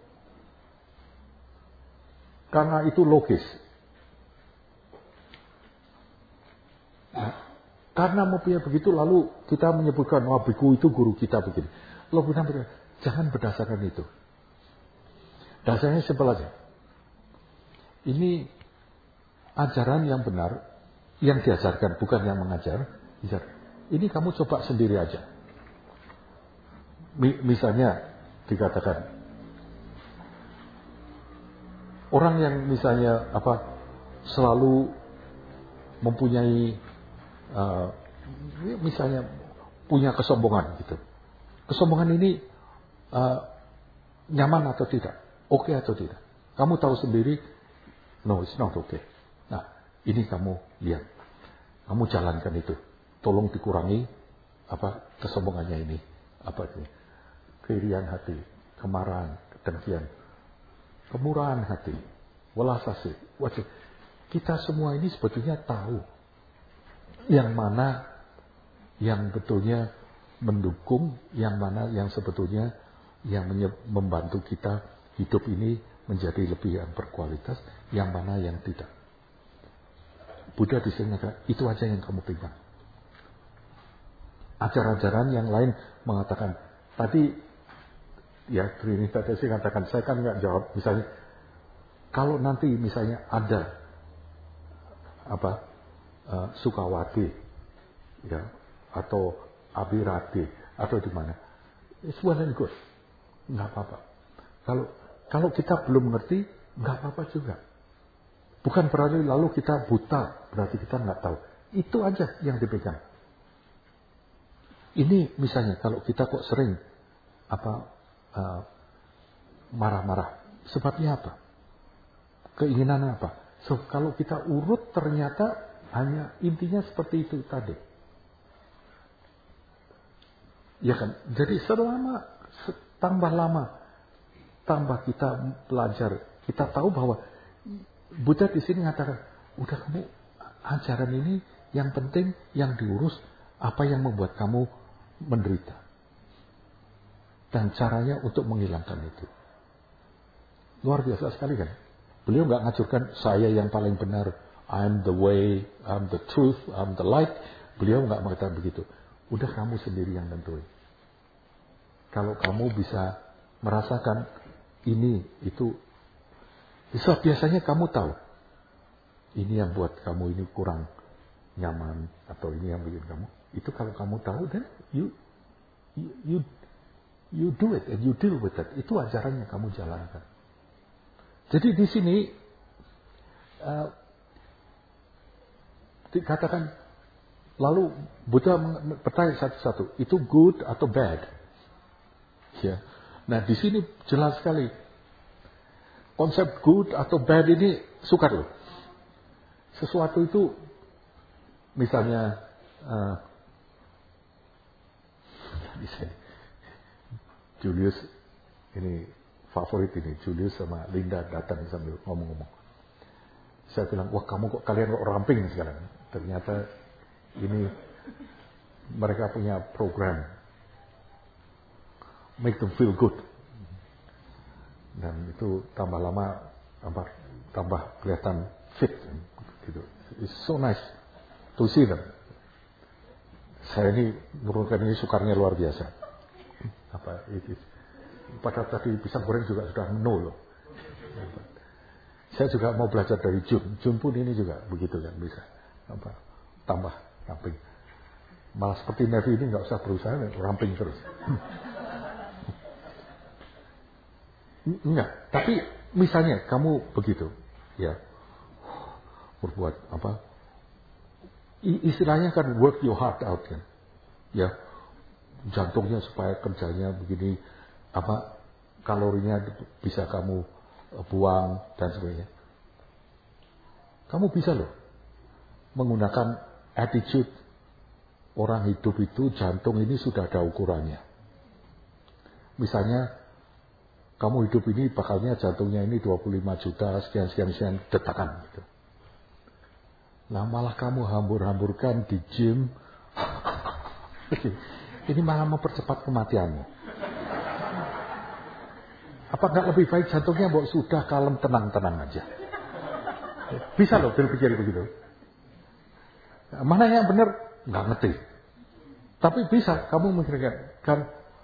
Karena itu logis. Nah, karena mempunyai begitu, lalu kita menyebutkan, wah biku itu guru kita begini. Loh benar-benar, jangan berdasarkan itu. Dasarnya simpel aja. Ini ajaran yang benar, yang diajarkan, bukan yang mengajar. Ini kamu coba sendiri aja. Misalnya dikatakan, orang yang misalnya apa selalu mempunyai, uh, misalnya punya kesombongan gitu. Kesombongan ini uh, nyaman atau tidak, oke okay atau tidak. Kamu tahu sendiri. No, it's not okay. Nah, ini kamu lihat. Kamu jalankan itu. Tolong dikurangi apa kesombongannya ini. Apa ini? Keirian hati, kemarahan, kedengkian, kemurahan hati, welas asih. Wajib. Kita semua ini sebetulnya tahu yang mana yang betulnya mendukung, yang mana yang sebetulnya yang membantu kita hidup ini menjadi lebih yang berkualitas, yang mana yang tidak. Buddha di sini kata, itu aja yang kamu pegang. Ajaran-ajaran yang lain mengatakan, tadi ya Trinitatis katakan, saya kan nggak jawab. Misalnya, kalau nanti misalnya ada apa uh, Sukawati, ya, atau Abhirati, atau di mana, it's well and good, nggak apa-apa. Kalau Kalau kita belum mengerti, nggak apa-apa juga. Bukan berarti lalu kita buta, berarti kita nggak tahu. Itu aja yang dipegang. Ini misalnya kalau kita kok sering apa uh, marah-marah, sebabnya apa? Keinginan apa? So, kalau kita urut ternyata hanya intinya seperti itu tadi. Ya kan? Jadi selama tambah lama tambah kita belajar, kita tahu bahwa Buddha di sini mengatakan, udah kamu ajaran ini yang penting, yang diurus apa yang membuat kamu menderita. Dan caranya untuk menghilangkan itu. Luar biasa sekali kan? Beliau nggak ngajurkan saya yang paling benar, I'm the way, I'm the truth, I'm the light. Beliau nggak mengatakan begitu. Udah kamu sendiri yang nentuin. Kalau kamu bisa merasakan ini, itu, bisa biasanya kamu tahu. Ini yang buat kamu ini kurang nyaman, atau ini yang bikin kamu. Itu kalau kamu tahu, then you, you, you, you do it, and you deal with it. Itu ajaran yang kamu jalankan. Jadi di sini, uh, dikatakan, lalu Buddha bertanya satu-satu, itu good atau bad? Ya. Nah di sini jelas sekali konsep good atau bad ini sukar loh. Sesuatu itu misalnya uh, Julius ini favorit ini Julius sama Linda datang sambil ngomong-ngomong. Saya bilang, wah kamu kok kalian kok ramping sekarang. Ternyata ini mereka punya program make them feel good. Dan itu tambah lama tambah, tambah kelihatan fit gitu. It's so nice to see them. Saya ini menurunkan ini sukarnya luar biasa. Apa itu? Padahal tadi pisang goreng juga sudah menu loh. Saya juga mau belajar dari Jun. Jun pun ini juga begitu kan bisa. Apa? Tambah ramping. Malah seperti Nevi ini nggak usah berusaha ramping terus. Enggak, tapi misalnya kamu begitu, ya berbuat apa istilahnya kan work your heart out kan. Ya, jantungnya supaya kerjanya begini, apa kalorinya bisa kamu buang dan sebagainya. Kamu bisa loh menggunakan attitude orang hidup itu, jantung ini sudah ada ukurannya. Misalnya kamu hidup ini bakalnya jantungnya ini dua puluh lima juta sekian sekian sekian detakan gitu. Nah malah kamu hambur-hamburkan di gym. Ini malah mempercepat kematianmu. Apa nggak lebih baik jantungnya bahwa sudah kalem, tenang-tenang aja? Bisa loh berpikir begitu. Mana yang benar? Nggak ngerti. Tapi bisa kamu memikirkan kan?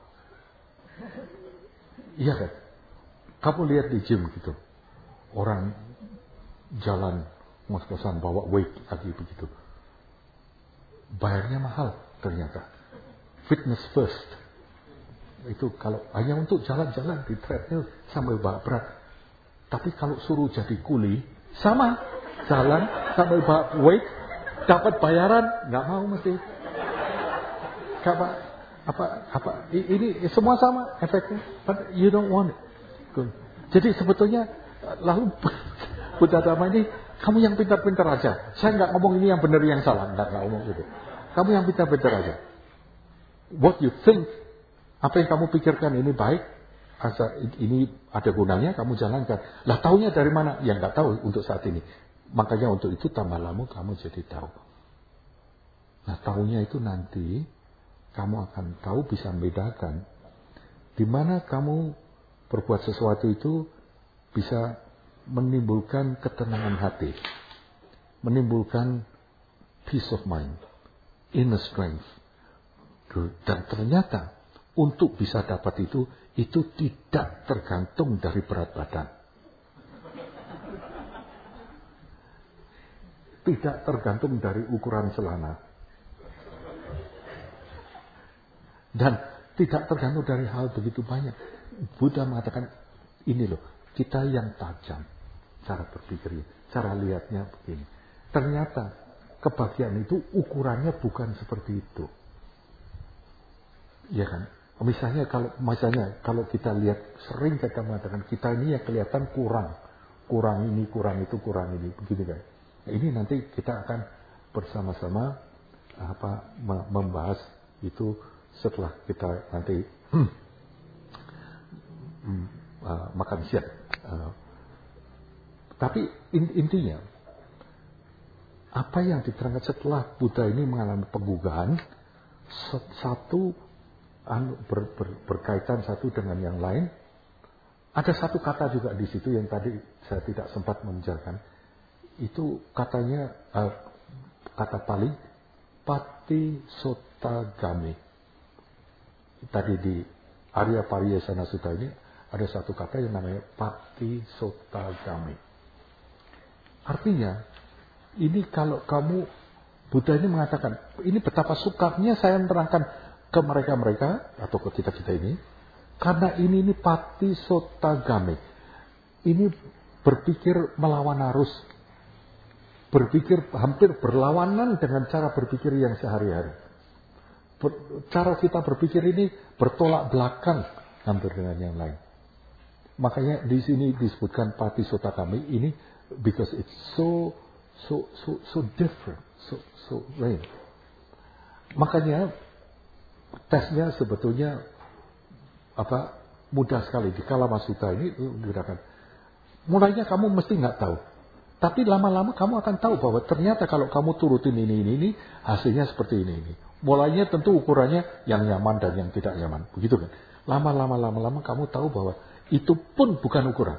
Iya kan? Kamu lihat di gym gitu, orang jalan ngos-ngosan bawa weight lagi begitu. Bayarnya mahal ternyata. Fitness first. Itu kalau hanya untuk jalan-jalan di treadmill sambil bawa berat. Tapi kalau suruh jadi kuli, sama. Jalan sambil bawa weight, dapat bayaran, nggak mau mesti. Apa, apa, apa, ini semua sama efeknya. But you don't want it. Good. Jadi sebetulnya, lalu Buddha Dhamma ini, kamu yang pintar-pintar aja. Saya nggak ngomong ini yang benar yang salah, nggak nggak ngomong gitu. Kamu yang pintar-pintar aja. What you think, apa yang kamu pikirkan ini baik, asal ini ada gunanya, kamu jalankan. Lah taunya dari mana? Ya nggak tahu untuk saat ini. Makanya untuk itu tambah lama kamu jadi tahu. Nah taunya itu nanti kamu akan tahu, bisa membedakan di mana kamu berbuat sesuatu itu bisa menimbulkan ketenangan hati, menimbulkan peace of mind, inner strength. Dan ternyata untuk bisa dapat itu, itu tidak tergantung dari berat badan. Tidak tergantung dari ukuran celana. Dan tidak tergantung dari hal begitu banyak. Buddha mengatakan, ini loh, kita yang tajam cara berpikirnya, cara lihatnya begini. Ternyata kebahagiaan itu ukurannya bukan seperti itu. Ya kan? Misalnya kalau misalnya kalau kita lihat, sering kita mengatakan kita ini yang kelihatan kurang, kurang ini, kurang itu, kurang ini, begitu kan? Nah, ini nanti kita akan bersama-sama apa membahas itu setelah kita nanti hmm, hmm, uh, makan siang. Uh, tapi intinya apa yang diterangkan setelah Buddha ini mengalami penggugahan, satu anu, ber, ber, berkaitan satu dengan yang lain. Ada satu kata juga di situ yang tadi saya tidak sempat menjelaskan. Itu katanya uh, kata Pali Patisotagami. Tadi di Arya Pariyesana Sutta ini ada satu kata yang namanya Patisotagami. Artinya, ini kalau kamu, Buddha ini mengatakan, ini betapa sukanya saya menerangkan ke mereka-mereka, atau ke kita-kita ini, karena ini ini Patisotagami. Ini berpikir melawan arus. Berpikir hampir berlawanan dengan cara berpikir yang sehari-hari. Cara kita berpikir ini bertolak belakang hampir dengan yang lain. Makanya di sini disebutkan Patisotagami ini because it's so so so so different, so so lain. Makanya tesnya sebetulnya apa mudah sekali di Kalama Sutta ini digunakan. Mulainya kamu mesti nggak tahu, tapi lama-lama kamu akan tahu bahwa ternyata kalau kamu turutin ini ini ini hasilnya seperti ini ini. Mulainya tentu ukurannya yang nyaman dan yang tidak nyaman, begitu kan? Lama-lama lama-lama kamu tahu bahwa itu pun bukan ukuran.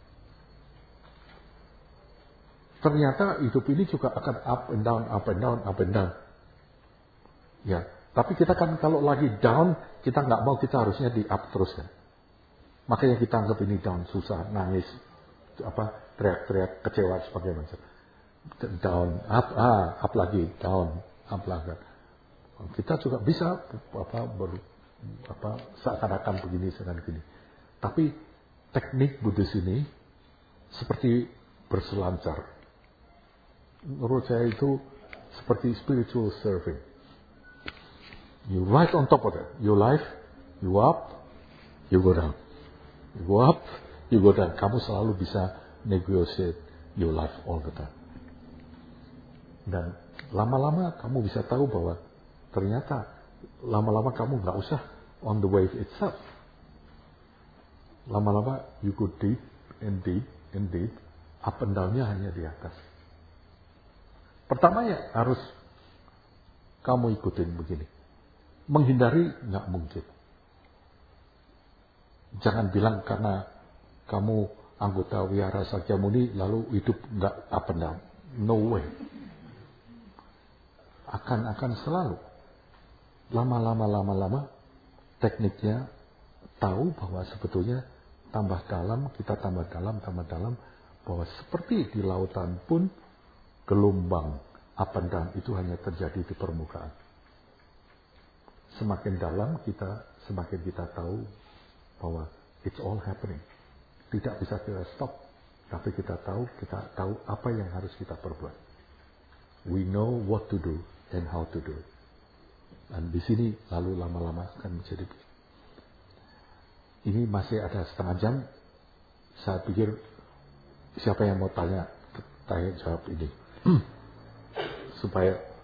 Ternyata hidup ini juga akan up and down, up and down, up and down. Ya, tapi kita kan kalau lagi down, kita nggak mau, kita harusnya di up terus kan. Makanya kita anggap ini down, susah, nangis, apa teriak-teriak, kecewa sebagai macam. Down, up, ah, up lagi, down, up lagi. Kita juga bisa apa ber, apa seakan-akan begini, seakan begini. Tapi teknik Buddhis ini seperti berselancar. Menurut saya itu seperti spiritual surfing. You ride on top of it. Your life, you up, you go down. You go up, you go down. Kamu selalu bisa negotiate your life all the time. Dan lama-lama kamu bisa tahu bahwa ternyata lama-lama kamu nggak usah on the wave itself. Lama-lama you go deep and deep and deep, up and down-nya hanya di atas. Pertama ya harus kamu ikutin begini. Menghindari nggak mungkin. Jangan bilang karena kamu anggota Wihara Sakyamuni lalu hidup nggak up and down. No way. Akan-akan selalu. Lama-lama, lama-lama, tekniknya tahu bahwa sebetulnya tambah dalam, kita tambah dalam, tambah dalam, bahwa seperti di lautan pun, gelombang up and down itu hanya terjadi di permukaan. Semakin dalam kita, semakin kita tahu bahwa it's all happening. Tidak bisa kita stop, tapi kita tahu, kita tahu apa yang harus kita perbuat. We know what to do and how to do it. Dan di sini lalu lama-lama akan menjadi. Ini masih ada setengah jam. Saya pikir siapa yang mau tanya, tanya jawab ini supaya